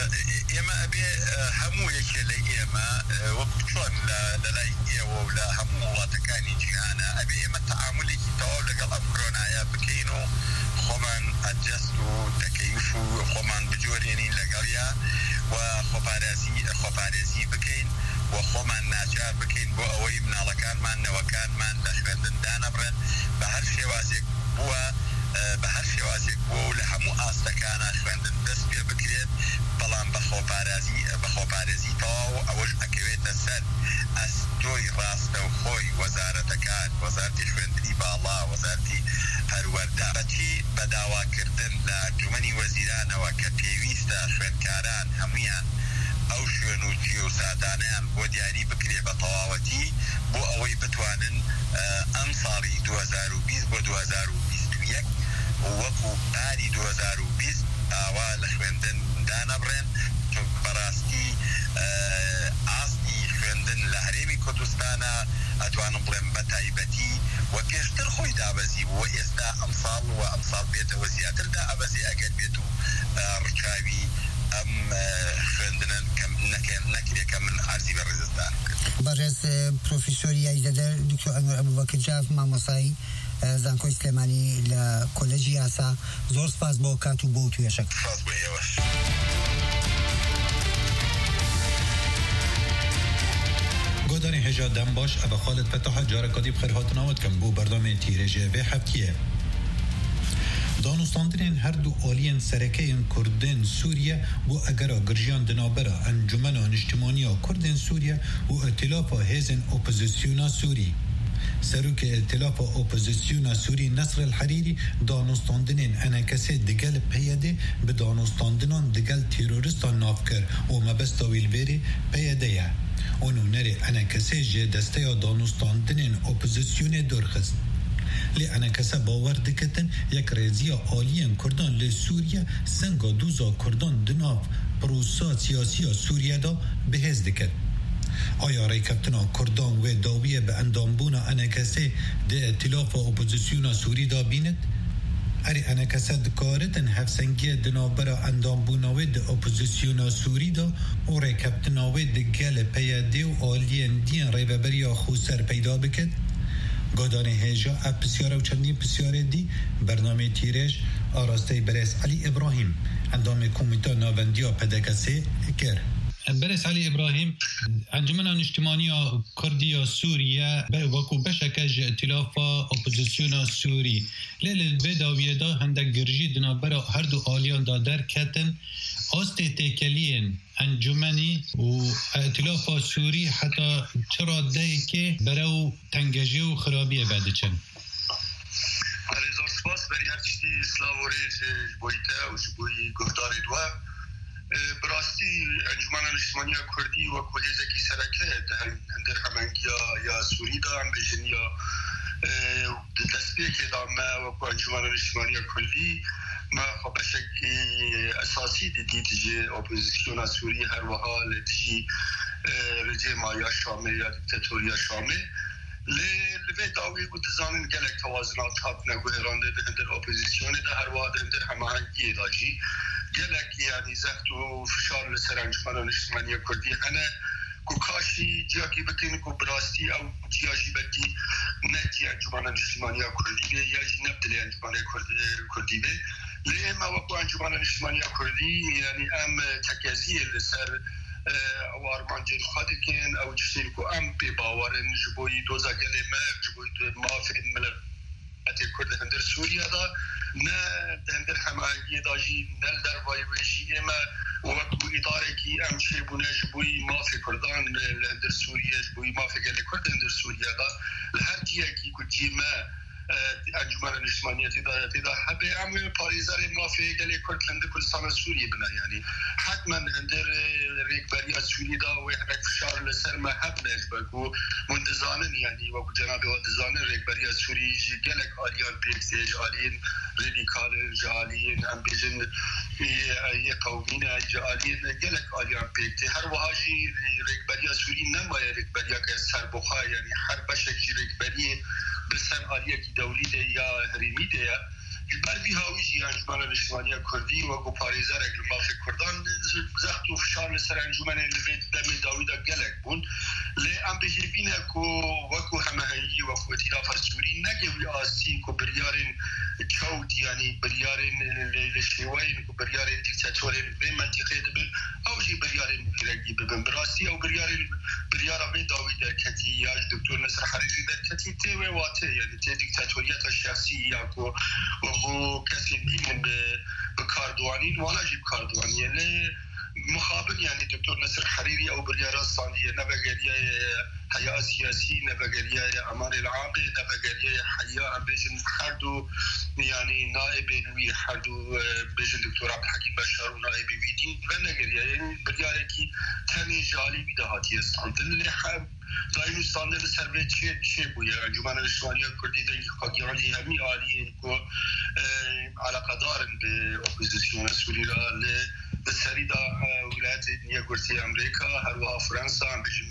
ئێمە ئەبێ هەموو یەکێ لە ئێمە وەکو چۆن لە لای ئێوە و لە هەموو وڵاتەکانی جیهانە ئەبێ ئێمە تەعاملێکی تەواو لەگەڵ ئەم کۆرۆنایە بکەین و خۆمان ئەجەست و تەکەیف و خۆمان بجۆرێنین لەگەڵیا و خۆپارێزی خۆپارێزی بکەین و خۆمان ناچار بکەین بۆ ئەوەی مناڵەکانمان نەوەکانمان لە خوێندن دانەبڕێن بە هەر شێوازێک بووە بە هەر شێوازێک بووە و لە هەموو ئاستەکانە خوێندن دەست پێ بکرێت بەڵام بە خۆپارێزی بە خۆپارێزی تەواو ئەوەش ئەکەوێتە سەر ئەستۆی ڕاستە و خۆی وەزارەتەکان وەزارەتی خوێندنی باڵا وەزارەتی پەروەردە بەچی بە داواکردن لە ئەنجومەنی وەزیرانەوە کە پێویستە خوێندکاران هەمویان ئەو شوێن و جێ و سادانیان بۆ دیاری بکرێ بە تەواوەتی بۆ ئەوەی بتوانن ئەم ساڵی دو هەزار و بیست بۆ دو هەزار و بیست و یەک وەکو پاری دو هەزار و بیست ئاوا لە خوێندن دانەبڕێن چون بەڕاستی ئاستی خوێندن لە هەرێمی کوردستانە ئەتوانم بڵێم بە تایبەتی و پێشتر خۆی دابەزی بووە ئێستا ئەم ساڵ و ئەم ساڵ بێتەوە زیاتردا ئەبەزی ئەگەر بێت و ڕچاوی ئەم خوێندنن نەکرێکە من ئارزی بە ڕێزستان بەڕێز پرۆفیسۆری یاریدەدەر دکتۆر ئەنوەر ئەبوبەکر جاف مامۆسایی زانکۆی سلێمانی لە کۆلێژی یاسا زۆر سپاس بۆ کات و بۆ توێشەک. سپاس بۆ ئێوەش. گۆدانی هێژا دەم باش ئەبە خالت فەتەحە جارەکاتی بخێر هاتناوت کەم بۆ بەردەمێ تیرێژێ vê هەفتیە. دانوستاندنên her du aliyên serekeyên Kurdên Sûriye bû egera girjiyan di navbera Encumena Niştimaniya Kurdên Sûriye û Îtilâfa Hêzên Opozisyona Sûrî. Serokê Îtilâfa Opozisyona Sûrî Nesr el-Herîrî danûstandinên enekesê digel P Y D bi danûstandinan digel teröristan nav kir û mebesta wîlberê P Y D ye. û nûnerê enekesê ji desteya danûstandinên opozisyonê dorxist. Lê enekese bawer dikitin yek rêziya aliyên Kurdan li Sûriye senga dûza Kurdan di nav prosa siyasiya Sûriye da bihêz dikir. Aya rêkeftina Kurdan wê dawiye bi endambûna enekesê di Îtilâfa Opozisyona Sûrî da bînit? Erê enekese dikaritin hevsengiya di navbera endambûna wê di Opozisyona Sûrî da û rêkeftina wê di gelê P Y D û aliyên dîn rêveberiya xûser peyda bikir? گۆدانی هێژا ئە پرسیارە و چەندین پرسیارێ دی بەرنامەی تیرێژ ئاراستەی بەرێز عەلی ئیبراهیم ئەندامی کۆمیتە ناوەندیە پەدەکەسێ کرد. بەرێز عەلی ئیبراهیم ئەنجومەنا نیشتیمانیە کوردیە سووریە وەکو بەشێکە ji ئیتیلافا ئۆپۆزیسیۆنا سووری لێ لە vê dawiyê de hindek girjî di navbera her du aliyan da derketin هست تکلیین انجمنی و ائتلاف سوری حتی چرا ده که برای تنگجی و خرابی بعد چند رضا سپاس برای هر چیزی اسلام و ریج بویته و جبوی گفتار دوا براستی انجمن اجتماعی کردی و کلیزه کی سرکه در همانگیا یا سوری دارم بجن یا دستپی که دارم و انجمن اجتماعی کردی ما خبرش که اساسی دیدی تجی اپوزیسیون سوری هر وحال تجی رژیم یا شامه یا دیکتاتوریا شامه لوی داوی بود زانین گلک توازنات هات نگوهرانده در اپوزیسیون ده هر وحال در هماهنگی داجی گلک یعنی زخت و فشار لسر انجمن اجتماعی کردی هنه کو کاشی جاکی بکن کو براستی او جیاجی بدی نجی انجمن اجتماعی کردی یا جی نبدل انجمن کردی به لیم وقت انجمن اجتماعی کردی یعنی ام تکیزی لسر او ارمانجل خواهد کن او چشتیر کو ام بی باورن جبوی دوزا گلی مرگ جبوی مافی ملت کرد هندر سوریا دا نه هندر همانگی دا جی نل در وای ویشی اما وقت اداره کی ام چه بونه جبوی مافی کردان هندر سوریا جبوی مافی گلی کرد هندر سوریا دا لهر جیه کی کو جیمه انجمن اجتماعی تدا تدا حبه عم پاریزار مافی گلی کرد هندر کردستان سوری بنا یعنی حتما هندر ریکبری سوری دا و هنگ فشار لسر ما حب نجبک و مندزانن یعنی و جناب مندزانن ریکبری سوری گلک آلیان پیکسیج آلین رادیکال جالین ام بیجن یه قومین جالین گلک آلیان پیکتی هر وحاجی ریکبری سوری نمایه ریکبری که سر بخواه یعنی هر بشک ریکبری بسن آلیه کی دولی ده یا هریمی ده یا بر بی هاویجی انجمن اجتماعی کردی و گو پاریزر اگل مافی کردان زخت و فشار لسر انجمن لوید دم داویدا گلک بون لی ام بجی بینه کو وکو همهنگی وکو اتلاف سوری نگوی آسی کو بریارین چود یعنی بریارین لشیوین کو بریارین دیکتاتورین به منطقه دبن او جی بریارین بیرگی ببن براسی او بریارین بریارا به داوید در کتی یا دکتر نصر حریری در کتی تیوه واته یعنی تی دیکتاتوریت شخصی یا کو و کسی دیمون به کاردوانین والا جیب کاردوانی یعنی مخابن یعنی دکتر نصر حریری او بریارا ثانیه نوگریه حیا سیاسی نوگریه امان العام نوگریه حیا بیجن هر دو یعنی نائب نوی هر دو بیجن دکتر عبدالحکیم بشار و نائب ویدین و نگریه یعنی بریاره کی تنی جالی بیده هاتی استاندن لحب دائم استاندن سروه چه چه بویه انجمن اجتماعی کردی در خاگیانی همی آلیه که علاقه دارن به اپوزیسیون سوری را بسری دا ولایت نیه گرتی امریکا هر وها فرانسا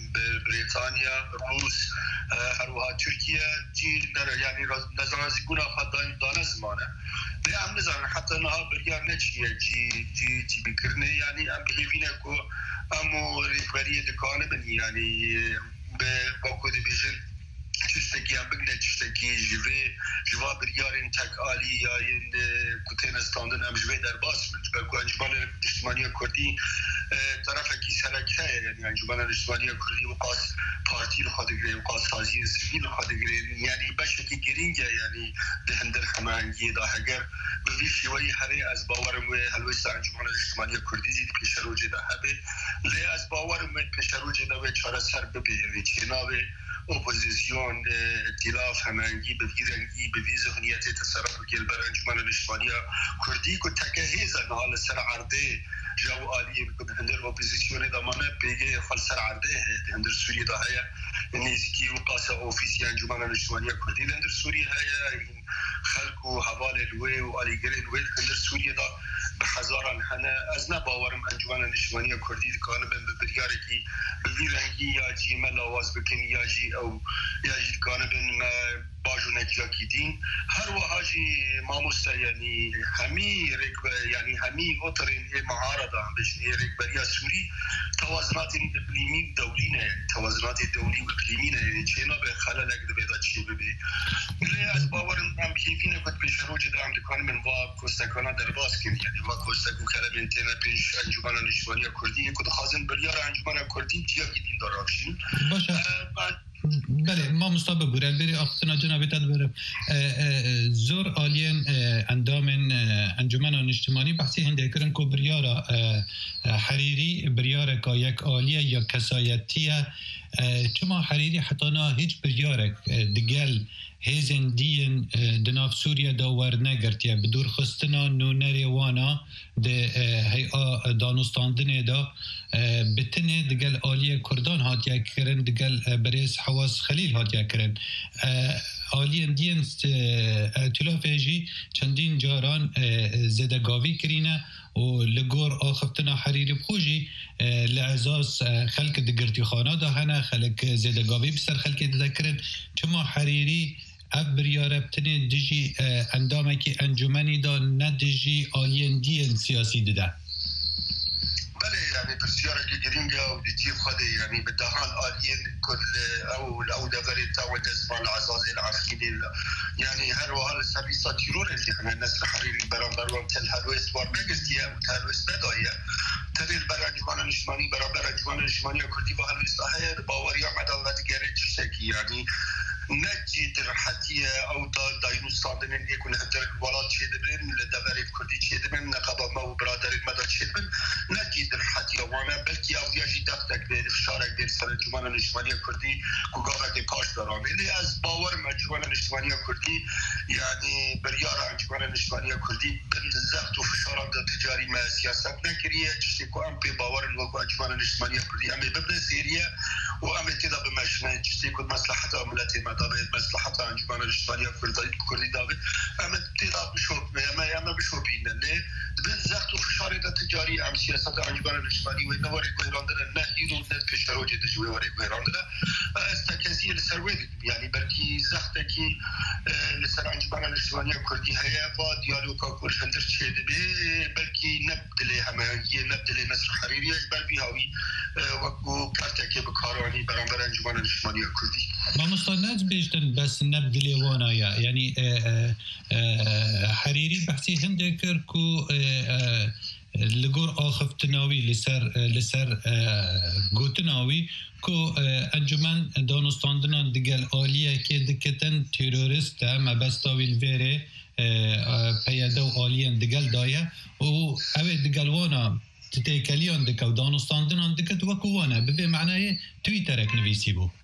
بریتانیا روس هر وها ترکیه جی یعنی نزانازی گونه خواهد دانه زمانه به هم نزانه حتی نها بریار نچیه جی جی جی بکرنه یعنی هم بلیوینه که امو ریکبری دکانه بنی یعنی به باکود بیشن چشتکی هم بگنه چشتکی جوه جوا بریارین تک آلی یا این کتین استاندن هم جوه در باس من بلکو انجمن اجتماعی کردی طرف کی سرکه یعنی انجمن اجتماعی کردی و قاس پارتی رو خواهدگره و قاس سازی سیویل خواهدگره یعنی بشکی گرینگه یعنی دهندر همانگی دا اگر به ویشیوی هره از باورم و حلوست انجمن اجتماعی کردی زید پیش رو جده هبه لی از باورم و پیش رو جده و چاره سر ببیره چناوه اپوزیسیون ائتلاف همانگی به ویرنگی به وی ذهنیت تصرف گل بر انجمن اجتماعی کردی کو تکهیز نال سر عرضه جو عالی به هندر اپوزیسیون دامانه پیگه خل سر عرضه هندر سوریه ده نزدیکی و قاس اوفیسی انجمن اجتماعی کردی هندر سوریه های خلق و حوال الوی و علیگری الوی هندر سوریه ده به هزاران هنه از نباورم انجمن اجتماعی کردی کانه به بریاره کی به ویرنگی یا جی ملاواز بکن یا جی او یا جی کانه به باجو نجاکی دین هر وحاجی ماموستا یعنی همی رکب یعنی همی اوترین معارضه هم بشنی رکبریا سوری توازنات اقلیمی دولی نه توازنات دولی و اقلیمی نه چینا به خلل اگه بیدا چی ببی لی از باورم هم بیفینه کد پیش رو جدا هم دکان من و کستکانا در باز کن یعنی و کستکو کلمین تینا پیش انجمن اجتماعی کردی کد خازن بریار انجمن کردی جیاکی دین دارابشین باشه بله ما مصطفى بورل بری اختنا جناب تدبر زور آلین اندام انجمن اجتماعی بحثی هنده کرن کو بریارا حریری بریارا کا یک آلیه یا کسایتیه چما حریری حتی نه هیچ بریارک دگل هیزن دین دناف سوریا داور نگرتیه بدور خستنا نونری وانا ده هیا دانستاندنه دا بتنه دگل آلیه کردان هاتیا کرن دگل بریس حواس خلیل هاتیا کرن آلیه دین تلافه جی چندین جاران زدگاوی کرینه و لگور آخفتنا حریری بخوجی لعزاز خلق دگرتی خانه دا هنه خلق زدگاوی بسر خلق دذکرن چما حریری اف بریاره بتنه دجی اندامه که انجمنی دا نه دجی آلین دین سیاسی دده بله يعني برسيارة جرينجا وديتيب خدي يعني بدهان آليين كل أو أو دغري تاول دزمان العزازي العفكيني يعني هر وهال السبيسة تيرور اللي احنا الناس حريري برامبر ومتل هالويس واربجستيا وتهالويس بداية تري البرانجمان النشماني برامبر النشمان النشماني كردي وهالويس هاي باوريا مدلات جريت شتكي يعني نجي درحتية أو دا داينو ستاندن اللي يكون هدر الولاد شيدبن لدغري كردي شيدبن نقابة ما وبرادر المدى شيدبن نجي درحتية وانا بلكي أو يجي دختك بفشارك دير سر الجمال النشمانية كردي كوغاغا دي باش درامي اللي از باور ما الجمال النشمانية كردي يعني بريارة عن الجمال النشمانية كردي بالزغط وفشارة دا تجاري ما سياسات نكرية تشتكو أم بي باور الوقوع الجمال النشمانية كردي أمي ببنى سيريا وأمي تدا بمشنا تشتكو مصلحة ملتي دابد مصلحة انجمن اجتماعی کردی کردی دابد اما تدا بشوب اما اما بشوبین نه بالزخت و فشار تجاری ام سیاست انجمن اجتماعی و نواری گویراندن نه ایرو نه کشوروج دجوی واری گویراندن استکازی السروید یعنی بلکی زخت کی لسر انجمن اجتماعی کردی هيا با دیالوگ کورش اندر چید به بلکی نبدلی همه نبدلی نصر حریری بل بیاوی و کارتکی بکارانی برانبر انجمن اجتماعی کردی ما مستند بیشتن بس نبدلی وانایا یعنی حریری بحثی هنده کر کو لگور آخفتناوی لسر لسر گوتناوی کو انجمن دانستاندنان دگل آلیه که دکتن تروریست ما بستاویل ویره پیاده و آلیان دگل دایه و اوه دگل وانا تتیکلیان دکه و دانستاندنان دکت وکوانا ببه معنای تویترک نویسی بو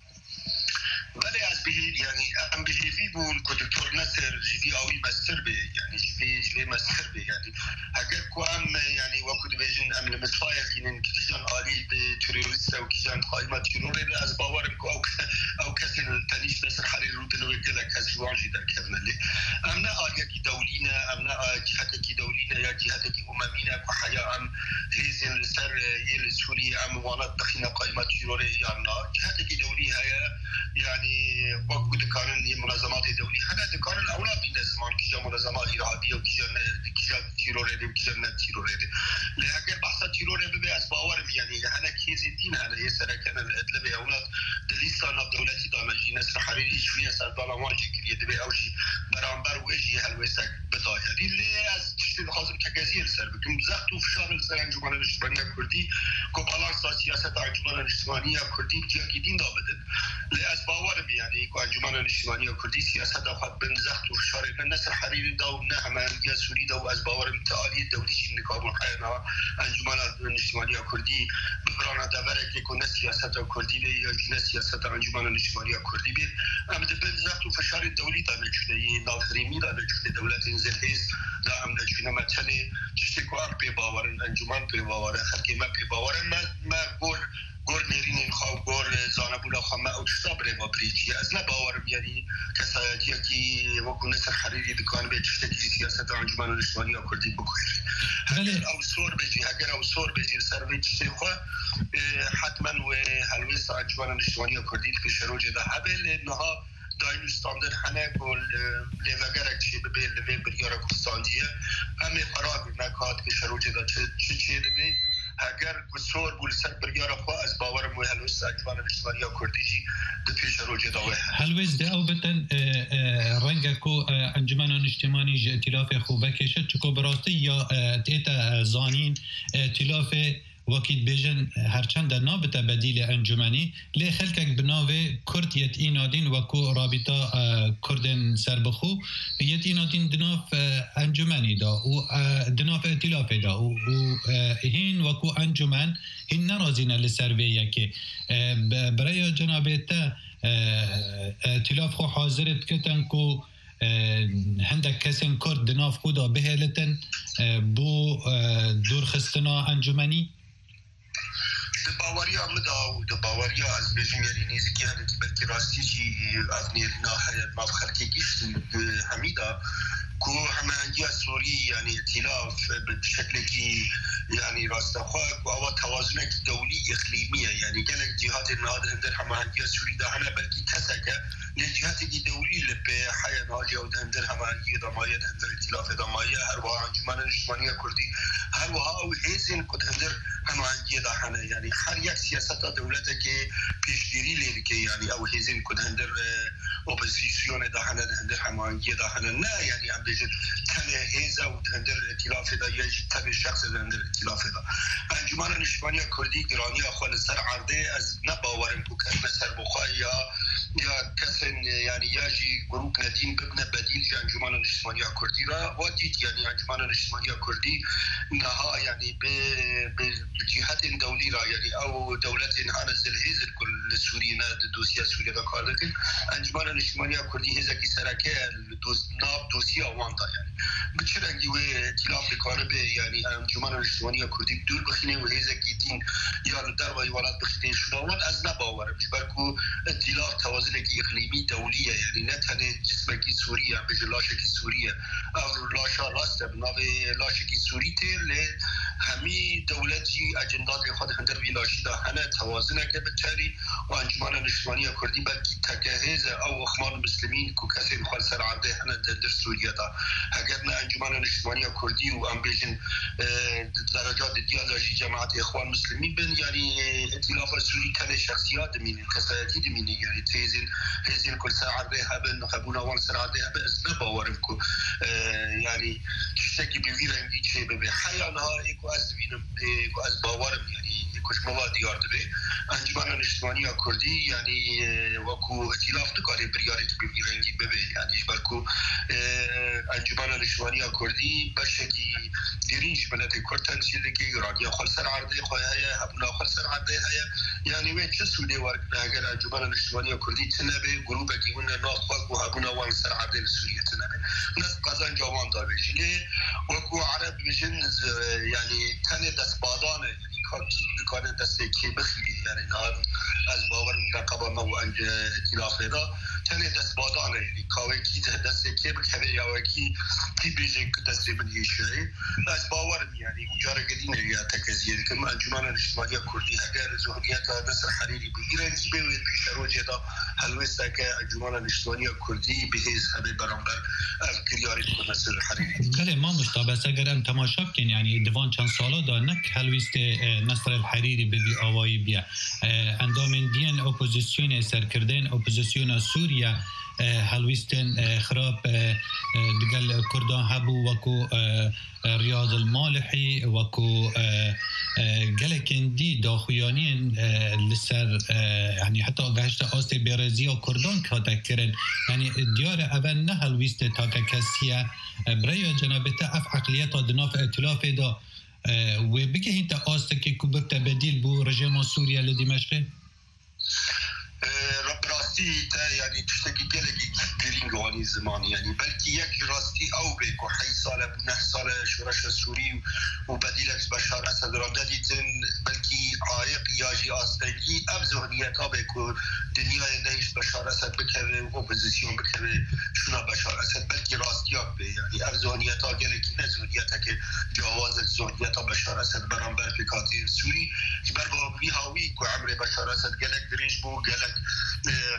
ولی از بهی یعنی ام بهیوی بود که دکتر نصر جوی آوی مستر به یعنی جوی جوی مستر به یعنی اگر کو ام یعنی وکود بیجن ام لمتفایقین که کیجان آلی به تروریست و کیجان قایمت ترور از باورم کو او او کسی تنیش نصر حریر رو دلوی گله کسی جوانجی در کردنلی ام نه آلیه کی دولینه ام نه جهت کی دولینه یا جهت کی اممینه که حیا ام هیزن لسر ایل سوری ام وانت دخینه قایمت ترور یا نه جهت کی دولی هیا يعني وقت دكان منظمات دولية حنا دكان الأولاد بين الزمان كيجا منظمات إرهابية وكيجا كيجا تيروريدي وكيجا نت تيروريدي لهجر بحث تيروريدي ببيع باور يعني حنا كيز الدين هذا يسرى كان الأدلة أولاد دليسان الدولة دامجي نسر حريري شوية سر بالاماجي كريه دبي أوجي برامبر وجي هالوسك بداية اللي از تشتري حاضر كجزير سر بكم زخت وفشار السر انجمن الاجتماعية كردي كبالانس سياسة انجمن الاجتماعية كردي جاكي دين دابدن لأز باور يعني كو انجمن الاجتماعية كردي سياسة دافت بن زخت وفشار نسر حريري داو نعمة يا سوري داو از باور متعالي الدولي شي نقاب الحياة انجمن الاجتماعية كردي ببرانا دورك يكون سياسة كردي لي يا سياسة انجمن الاجتماعية كردي بي ام بن زخت وفشار الدولي دا نجده ناظريني دا نجده دولة زلهيز دا ام نجده مثلا تشتكو ام بي باور انجمن بي باور خلقي ما بي باور ما ما قول گور نرینین خواب گور زانبولا خامه او شتابره و بریچی از نباورم یعنی کسایتی که وکو نصر حریری دکان به چشتکی سیاست انجمن الاجتماعی کردی بکنه اگر او سور بجی اگر او سور بجی سر به چشتی خواه حتما و حلویست انجمن الاجتماعی کردی که شروع جده هبه نها داین استاندر همه کل لیوگرک چی به لیوی بریار کستاندیه همه قرار نکات که شروع جده چه چه به اگر بسور بول سر بریار خو از باور مو هلوس انجمن الاجتماعی کردی جی د پیش رو جداوه هلوس ده او بتن رنگ کو انجمن الاجتماعی ائتلاف خوبه کشه چکو براستی یا تیتا زانین ائتلاف وكيد بيجن هرچند نابت بديل انجمني لي خلكك بناوي كرد يتينادين وكو رابطة كردن سربخو يتينادين دناف انجمني دا و دناف ائتلاف دا و هين وكو انجمن هين نرازين لسروية كي برای جنابتا ائتلاف خو حاضرت كتن كو هندك كسن كرد دناف خودا بهلتن بو دور خستنا انجمني باوریا مدا و باوریا از بجیم یعنی نیزکی هنگی بلکی راستی جی از نیرنا هیت ما بخلکی گشتن همیدا کو همانجی سوری یعنی ائتلاف بشکل کی یعنی راستخواه و اوا توازن کی دولی اقلیمیه یعنی گلک جهات نهاد هندر همانجی سوری ده هنه بلکی کسکه لجهات کی دولی لبه حیا نهاجی و هندر همانجی دمایه هندر ائتلاف دمایه هر وها انجمن اجتماعی کردی هر وها او هیزن کد هندر همانجی ده هنه یعنی هر یک سیاست دولت که پیشگیری لیده که یعنی او هیزن کد هندر اپوزیسیون ده هنه هندر همانجی ده هنه نه یعنی ام بجد تنه هیزه و هندر ائتلاف ده یا جی تنه شخص هندر ائتلاف ده انجمن اجتماعی کردی گرانی خال سر عرضه از نباورم کو کسب سر بخواه یا یا کسن یعنی یا جی گروپ ندین ببنه بدیل جی انجمن اجتماعی کردی را و دید یعنی انجمن اجتماعی کردی نها یعنی به جهت دولی را یعنی او دولت هان زلهیز کل سوری نه دوسیه سوری را کار دکن انجمن اجتماعی کردی هزا کی سرکه ناب دوسیه وان دا یعنی بچرنگی و ائتلاف بکنه به یعنی انجمن اجتماعی کردی دور بخینه و هزا کی دین یا در وی ولات بخینه شنوان از نباورم بلکو ائتلاف توازن کی اقلیمی دولیه یعنی نه تنه جسم کی سوریه به لاش کی سوریه او لاشا راست بناوی لاش کی سوری تل همی دولتی اجندات خود هندر ویلاشی دا هنه توازنه که بتری و انجمن اجتماعی کردی بلکی تکهیز او اخوان مسلمین کو کسی بخوال سر عرده هنه در سوریه دا اگر نه انجمن اجتماعی کردی و ام بیجن درجات دیالوژی جماعت اخوان مسلمین بن یعنی ائتلاف سوری تنه شخصیات دمینه کسایتی دمینه یعنی تیزین هزین کل سر عرده هبن خبونا وان سر عرده هبن از نباورم کو یعنی چشتکی بیویرنگی چه ببه حیانها ایکو از بینم ایکو از باورم یعنی ایکوش موادی یارده به انجمن اجتماعی کردی یعنی وکو ائتلاف نکاره بریاری که بیویرنگی ببه یعنی بلکو انجمن اجتماعی کردی بشکی دیرینج ملت کرد تنسیده که رادیا خال سر عرده خواه هیا هبونا خال سر عرده هیا یعنی وی چه سوده ورکنه اگر انجمن اجتماعی کردی تنبه گروه که اون ناخواه و هبونا وان سر عرده سوریه تنبه نست قزن جوان دار بجنه وکو عرب بجن یعنی تن دست بادانه یعنی کارکی بکنه دست که بخیلی یعنی نهار از باور رقبه ما و انج ائتلاف دا تن دست بادانه یعنی کاوه کی دست که بکنه یا وکی کی بیجه که دست من یشه از باورم یعنی اونجا گدینه یا تکزیه که انجمن اجتماعی کردی اگر ذهنیت نصر حریری بگیرن کی به پیش رو جدا هلوسته که انجمن اجتماعی کردی بهز همه برابر کریاری کو نصر حریری بله ما مشتابه اگر ام تماشا کن یعنی دوان چند سالا دا نک هلوست نصر الحریری به بی آوایی بیا اندامن دین اپوزیسیون سرکردن اپوزیسیون سوریا هلوستن خراب دقل كردان هبو وكو رياض المالحي وكو قلكن دي داخويانين لسر يعني حتى قهشت آسي بيرزيا كردان كاتكرن يعني ديار اول نه هلوست تاكا كسيا بريا جنابتا اف عقليتا دناف ائتلاف دا وبكي هنتا آسي كي كببتا بديل بو رجيم سوريا لدمشق راستی تا یعنی تشتکی گلگی گرینگ وانی زمانی یعنی بلکی یک راستی او به که حی ساله بو نه ساله شورش سوری و بدیلکس بشار اسد رانده دیتن بلکی عایق یاجی آستگی اب ذهنیت ها به که دنیای نیش بشار اسد بکره و اپوزیسیون بکره شونا بشار اسد بلکی راستی ها به یعنی اب ذهنیت ها گلگی نه ذهنیت ها که جواز ذهنیت ها بشار اسد برانبر فکاتی سوری بر با بیهاوی که عمر بشار اسد گلگ درینج بو گلگ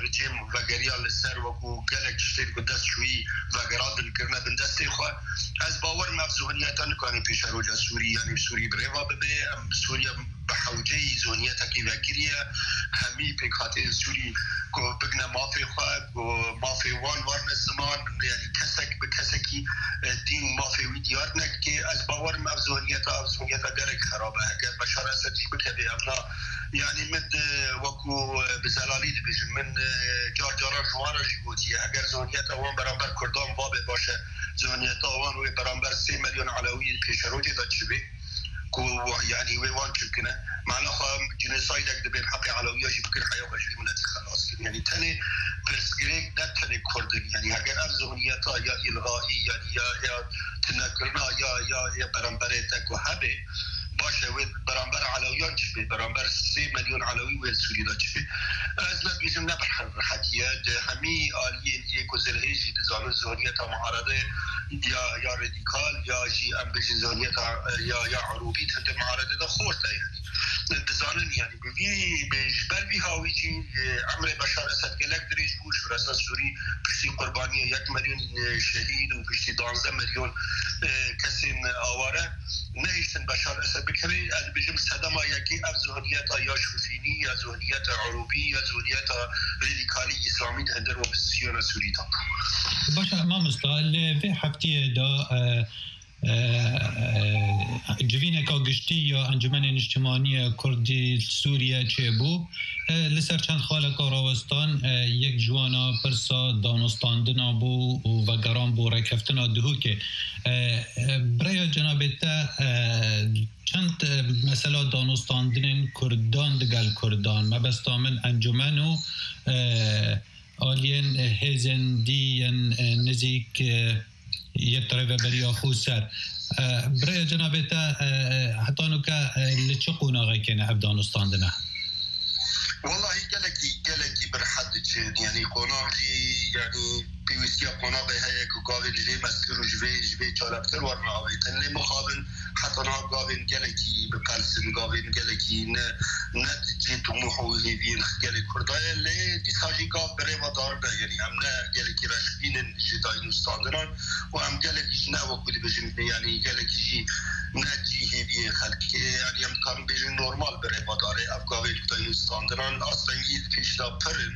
بجیم وگریا لسر وکو گلک شتید که دست شویی وگرات دلکرنه بن دستی خواه از باور مفزوهنیتا نکانی پیش روجا سوری یعنی سوری بریوا ببه سوریا بحوجه زونیتا کی وگریه همی پیکاتی سوری که بگنه مافی خواه که مافی وان وارن زمان یعنی کسک به کسکی دین مافی وی دیار نک که از باور مفزوهنیتا افزوهنیتا گلک خرابه اگر بشار اسد جیبه که به امنا يعني من وكو بزلالي دبيجن من جار جارا جوارا جيبوتي اگر زونيتا وان برانبر كردان بابه باشه زونيتا وان وي برانبر سي مليون علوي پیشروجي دا چبه كو يعني وي وان چكنه معنا خو جنسايدك دبي حق علويه جي بكل حياه وجري ملتي خلاص يعني تاني برسكريك ده تاني كردن يعني اگر اب زونيتا يا الغائي يعني يا يا تنكرنا يا يا يا برانبرتك وهبه باشه و برانبر علویان چی برانبر سه میلیون علوی و سوری دا چی از لب بیشتر نبرح راحتیه همی عالیه یک وزلهیجی دزانو زهریت معارضه یا یا رادیکال یا جی ام بجی زهریت یا یا عروبی تند معارضه دا خورده یعنی دزانن یعنی بی بجبر بی هاویجی عمر بشار اسد گلک دریج بوش و اساس سوری پشتی قربانی یک میلیون شهید و پشتی دوازده میلیون کسی آواره نهیشتن بشار اسد بکری از بجم صدما یکی از ذهنیت یا شوفینی یا ذهنیت عروبی یا ذهنیت رادیکالی اسلامی هندر و بسیار سوری تا باشه امام استال في حبتي دا جوینه که گشتی یا انجمن اجتماعی کردی سوریه چه بو لسر چند خاله کاراوستان یک جوانا پرسا دانستاندنا بو و گرام بو رکفتنا دهو که برای جنابتا چند مثلا دانستاندن کردان دگل کردان مبستا من انجمنو آلین هزندین نزیک يتربى بريا خوسر برای جنابتا حتی نوکا لچقونا غیکن افغانستان دنا والله گلکی گلکی برحد چه یعنی قناعی یعنی پیوستی قناعی هایی که قابل جوی مسکر و جوی جوی چالبتر ورنا آویتن لی مخابن حتی نا قابل گلکی بقلسن قابل گلکی نه نه جی طموح و هیوین گلک کردای لی دیس هاجی قاب برای و دارده یعنی هم نه گلکی رشبین جدای نستاندنان و هم گلکی جی نه وکولی بجن یعنی گلکی جی نه جی هیوی خلقی یعنی هم کام بجن نورمال برای و داره افقابل جدای نستاندنان اصلنگی پیشدا پرن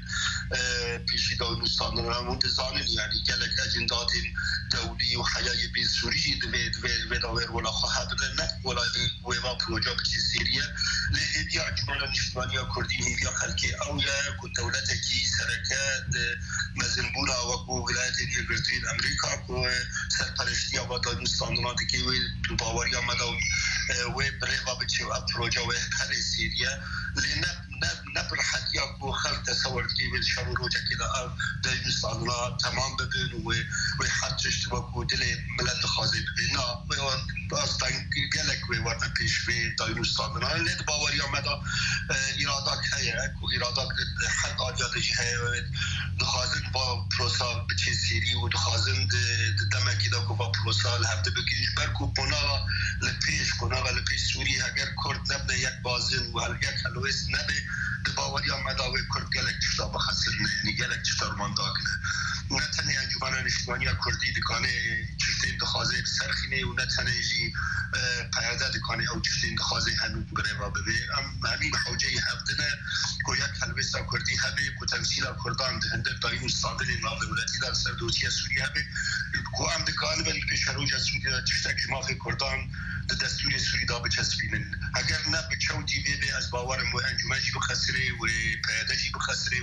پیشدا نستاندنان و دزانن يعني قالك اجندات دولي وحياه بين سوريا دوي دوي دوي ولا خاطر نه ولا ويما بروجكت سوريا اللي هي جمله اجتماعيه كرديه هي خلقي او يا دولتك شركات مزنبولا وولايات اليابان امريكا كو سرپرستی آبادان استانات که و باوریا مدام و بريفا بتشو بروجا و هر سوريا لنا نبرحت یا کو خلق تصور کی به شب روزه كده در استانات تمام ببین و و حدش تو کو دل ملت خازی بنا و اصلا گلک و وقت پیش به در استانات لید باوریا مدا اراده که کو اراده حد آجادش هست دخازن با پروسا بچه سری و دخازن دمکی دا کو با پروسا هفته بگیرش بر کو بنا لپیش کنا لپیش سوری اگر کرد نبنه یک بازن و هر یک حلویس نبه باوری آمده و کرد گلک چطور بخصرنه یعنی گلک چطور منداکنه نه تنه انجمن اجتماعی کردی دکانه چطور دخوازه بسرخینه و نه تنه جی پیاده دکانه او چطور دخوازه هنو بره و ببه ام همین حوجه هفدنه که یک حلویستا کردی هبه که تمثیل کردان دهنده داین استاندن ناو دولتی در سردوتی سوری هبه که ام دکانه بلی پیش روج سوری چطور جماعه کردان دستور سوری دا بچسبینن اگر نه به چوتی به از باورم و انجمنی بخسره و پیاده‌ای بخسره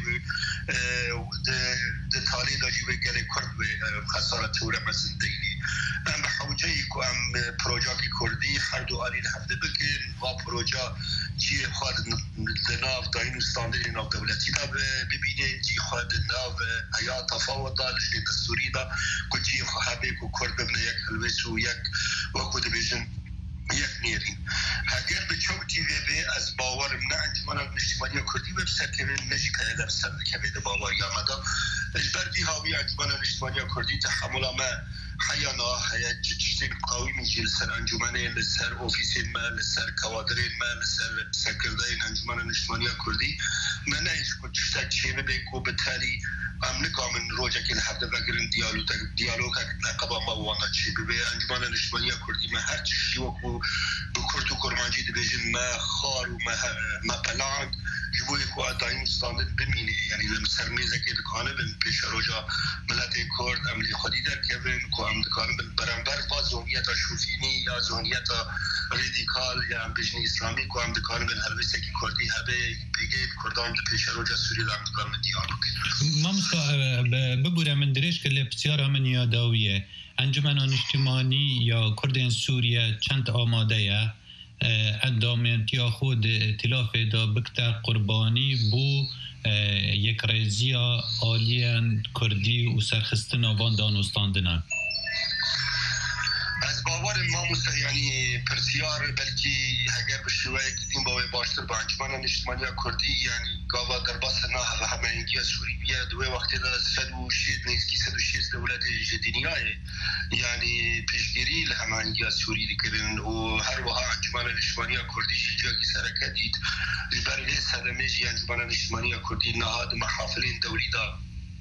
و د تالی داجی و گله کرد و خسارت تور مزندگی ام حوجه‌ای که ام پروژه کردی هر دو آلی هفته بکن و پروژه چی خود ناو داین استانداری ناو دولتی دا ببینه چی خود ناو حیات تفاوت دارش دستوری دا که چی خواهبه که کرد ببینه یک حلویس و یک وقت بیشن یک نیرین اگر به چوتی به از باور نه انجمن اجتماعی کردی وب سر که نجی که در سر که به باوری آمده اجبار دی هاوی انجمن اجتماعی کردی تحمل ما حیانا حیات جشتین قوی میجیل سر انجمنه لسر اوفیسین ما لسر کوادرین ما لسر سکردین انجمن اجتماعی کردی من ایش کچ تشتك شيء بيكو بالتالي أمريكا من روجا كل حد بقرن ديالو ديالوج نقبا ما وانا شيء ببي أنجمنا الإسلامية كردي ما هر شيء وكو بكرتو كرمانجي دبيجن ما خار وما ما بلان جبوي كو أداين ستاندرد بميني يعني لمسرميزة كده كانوا بين بيش روجا ملات كرد أمري خديدر كيفن كو أم كانوا بين برانبر بازونية شوفيني يا زونية راديكال يا بيجني إسلامي كو أم كانوا بين هلبسة كي كردي هبه بيجي كردان بيش روجا سوري لام كانوا ديالوج ما مستا ببورة من دريش كله بسيارة من ياداوية انجمن اجتماعی یا کردین سوریه چند آماده یا اندامت یا خود ائتلاف دا بکتر قربانی بو یک ریزیا آلیان کردی و سرخستن آبان دانستاندنن از باور ما مست یعنی پرسیار بلکی اگر بشوی گدیم باوی باشتر با انجمن اجتماعی کردی یعنی گاوا در باس نه همه انگیا سوری بیاد دوی وقتی دا صد و شید نیزکی صد و شیست دولت جدینیای یعنی پیشگیری لهمه انگیا سوری دیکرن و هر وها انجمن اجتماعی کردی جا کی سرکه دید جبر صدمه جی انجمن اجتماعی کردی نهاد محافلین دولی دا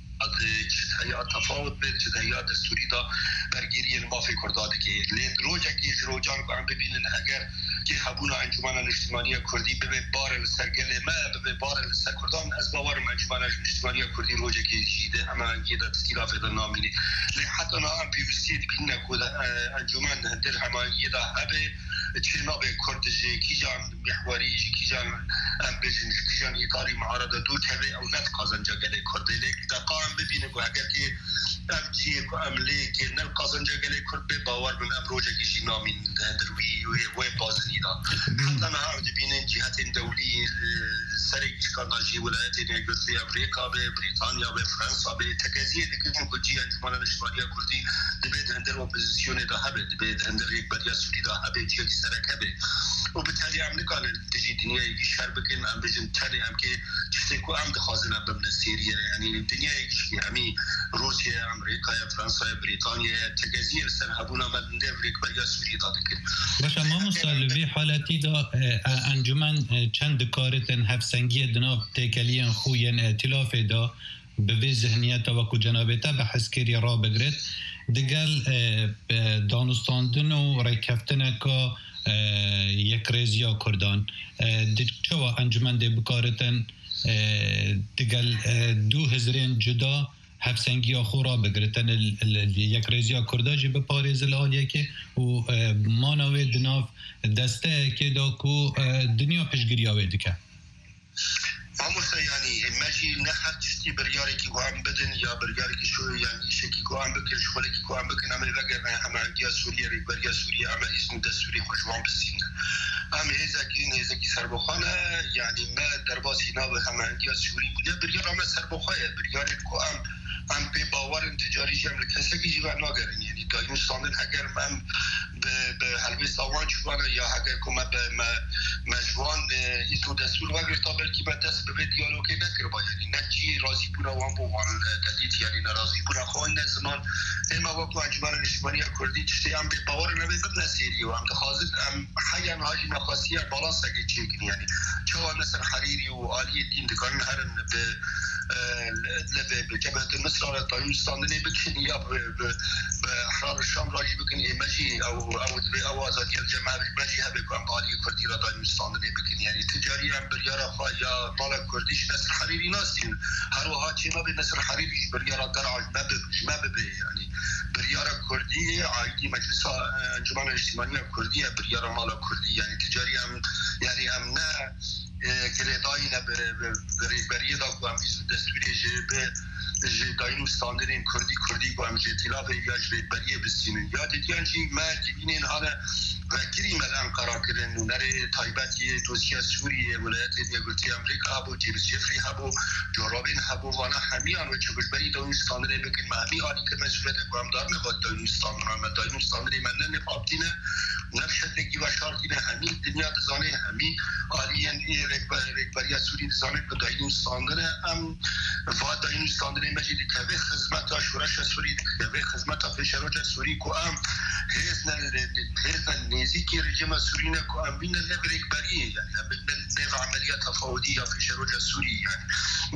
چه تفاوت بین چه دستوری دا برگیری المافی کرداده که لین روجا که جروجان کو هم ببینن اگر که حبون انجمن اجتماعی کردی به بار لسرگل ما به بار لسر کردان از باورم انجمن اجتماعی کردی روجا که جیده همه انگیده تستیلاف دا نامینه لی حتی نا هم پیوستید بینه کود انجمن در همه انگیده هبه چه نابه کردجه کی جان محوری کی جان ام بجن کی جان ایتاری معارضه دو تبه او نت قازنجا گله کرده لیک دقا ببینه که اگر که ام چیه که عمله که نل قازنجا گله کرد به باور من ام روجا که جی نامین دروی و بازنی دا حتی نه هم ببینن جهت دولی سرگیش کارناجی ولایت نگرتی امریکا به بریتانیا به فرانسا به تکزیه دکتون که جی انجمن اجتماعی کردی دبید هندر اپوزیسیون دا هبه دبید هندر یک بریا سوری دا هبه جی کی سرکه به و بالتالي امریکا تجي دنیا یکی شر بکن ام بجن تاني ام که چیزی کو ام دخوازن ام بمن سیریه یعنی دنیا یکیش که همی روسیه امریکا فرانسا بریتانیا تکزیه سر هبونا من نفریک بریا سوری دا دکن باش ما مصالحه حالتی دا انجمن چند کارتن هفسنگی دناف تکلیان خوین ائتلاف دا به ذهنیت و کو جنابته به حسکری را بگرد دگل دانستاندن و ریکفتن که یک ریزیا کردان چوا انجمن ده بکارتن دگل دو هزرین جدا هفسنگی آخورا بگرتن یک ریزیا کردا جی به پاریز الالیه که و مانوی دناف دسته که دا کو دنیا پیشگیری آویده که هموسا یعنی ماجی نه هر چیزی بریاری که قام بدن یا بریاری که شو یعنی شکی قام بکن شغلی که قام بکن اما وگر همه انگیا سوریه ری بریا سوریه اما اسم دستوری خوشوان بسینه اما هزا که این هزا که سربخانه یعنی ما در باسی ناو همه انگیا سوری بوده بریار اما سربخانه بریاری که قام ام به باور تجاری جمع کسی که جیوان ناگرن یعنی دایون ساندن اگر من به حلوی ساوان چوانه یا اگر که من به مجوان ایتو دستور وگر تا بلکی من دست به دیالوگی نکر با یعنی نه چی رازی بونا وان بوان تدید یعنی نرازی بونا خواهی نه زمان اما وقت انجمن اجتماعی کردی چطه ام به باور نبی بد نسیری و ام دخوازد ام حیان هاجی نخواستیه بالانس اگه چیکنی یعنی چوان نصر حریری و آلی دین دکارن هرن به به جبهه مصر على طايون استاندني بكن يا باحرار الشام راجي بكن ايماجي او او او ازادي الجماعه بماجي هبه كان بالي كردي را طايون استاندني بكن يعني تجاري ام بريارا خايا طالب كرديش نصر حريري ناسين هروها ما بين نصر حريري بريارا درع ما ما به يعني بريارا كردي عايدي مجلس انجمن الاجتماعيه الكرديه بريارا مالا كردي يعني تجاري ام يعني امنا گریداینا به بریه دا کو هم دستوری جبه جداین استاندرین کردی کردی کو هم جتیلا یا جبه بریه بسینن یا دیگه چی ما دیدین حالا وکیلی ملان قرار کردن و نره تایبتی دوسیه سوریه ولایت یگوتی امریکا هبو جیمز جفری هبو جورابین هبو وانا همیان و چه بری داین استاندری بکن ما همی آلی که مسئولیت قوام دار نبود داین استاندر ما داین استاندری من نه نپابتینه نفشت کی و شارتینه همی دنیا دزانه همی آلیان رکبری سوری دزانه که داین استاندر ام و داین استاندری مجید که به خدمت شورش سوری که به خدمت فشارات سوری کو ام هیچ نه هیچ نزدیکی رژیم سوری نه کو ام بین نه رکبری یعنی بین نه عملیات تفاوتی یا فشارات سوری یعنی به باور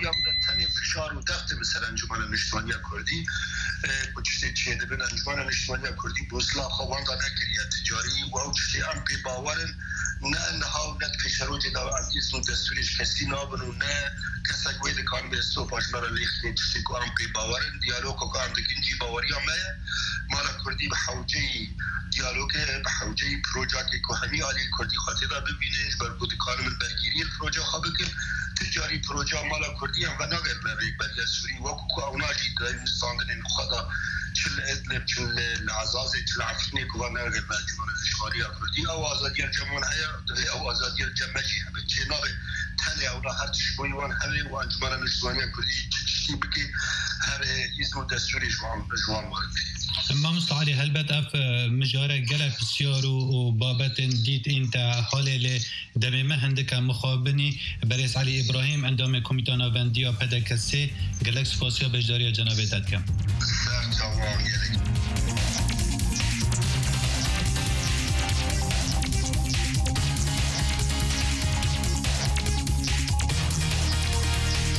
دشخواریه بوده تن فشار و دفت مثل انجمن نشتمانی کردی بچشتی چه دبن انجمن نشتمانی کردی بوزلا خوان دا نکریه تجاری و او چشتی ام پی باورن نه نهاو نت کشروج دا عزیز و دستوریش کسی نابنو نه کسک وید کان به سو پاشمار لیخنی چشتی که ام پی باورن دیالوگ و کان دکنجی باوری هم مالا کردی به حوجه دیالوگ به حوجه پروژه که همی آلی کردی خاطر را ببینه برگود کارمل برگیری پروژه خواب که تجاری پروژه مالا کردی هم و نغیر نوید بلی سوری وکو که اوناجی دایم نستاندن خدا چل ادلب چل العزازه چل عفرینه که و نغیر نجمان اشغالی کردی او آزادی الجمعون هیا او آزادی الجمعجی همه چه ناغی تلی اونا هر تشبوی وان همه و انجمان نشتوانی کردی چکشتی بکی هر ایزم دستوری جوان وارد ما مستعاري هلبت اف مجاره جلك سيارو وبابت ديت انت حالة دم ما عندك مخابني بريس علي ابراهيم عندما كوميتانا فانديا بدا كسي جلك سفاسيا بجداريا جنابتك كم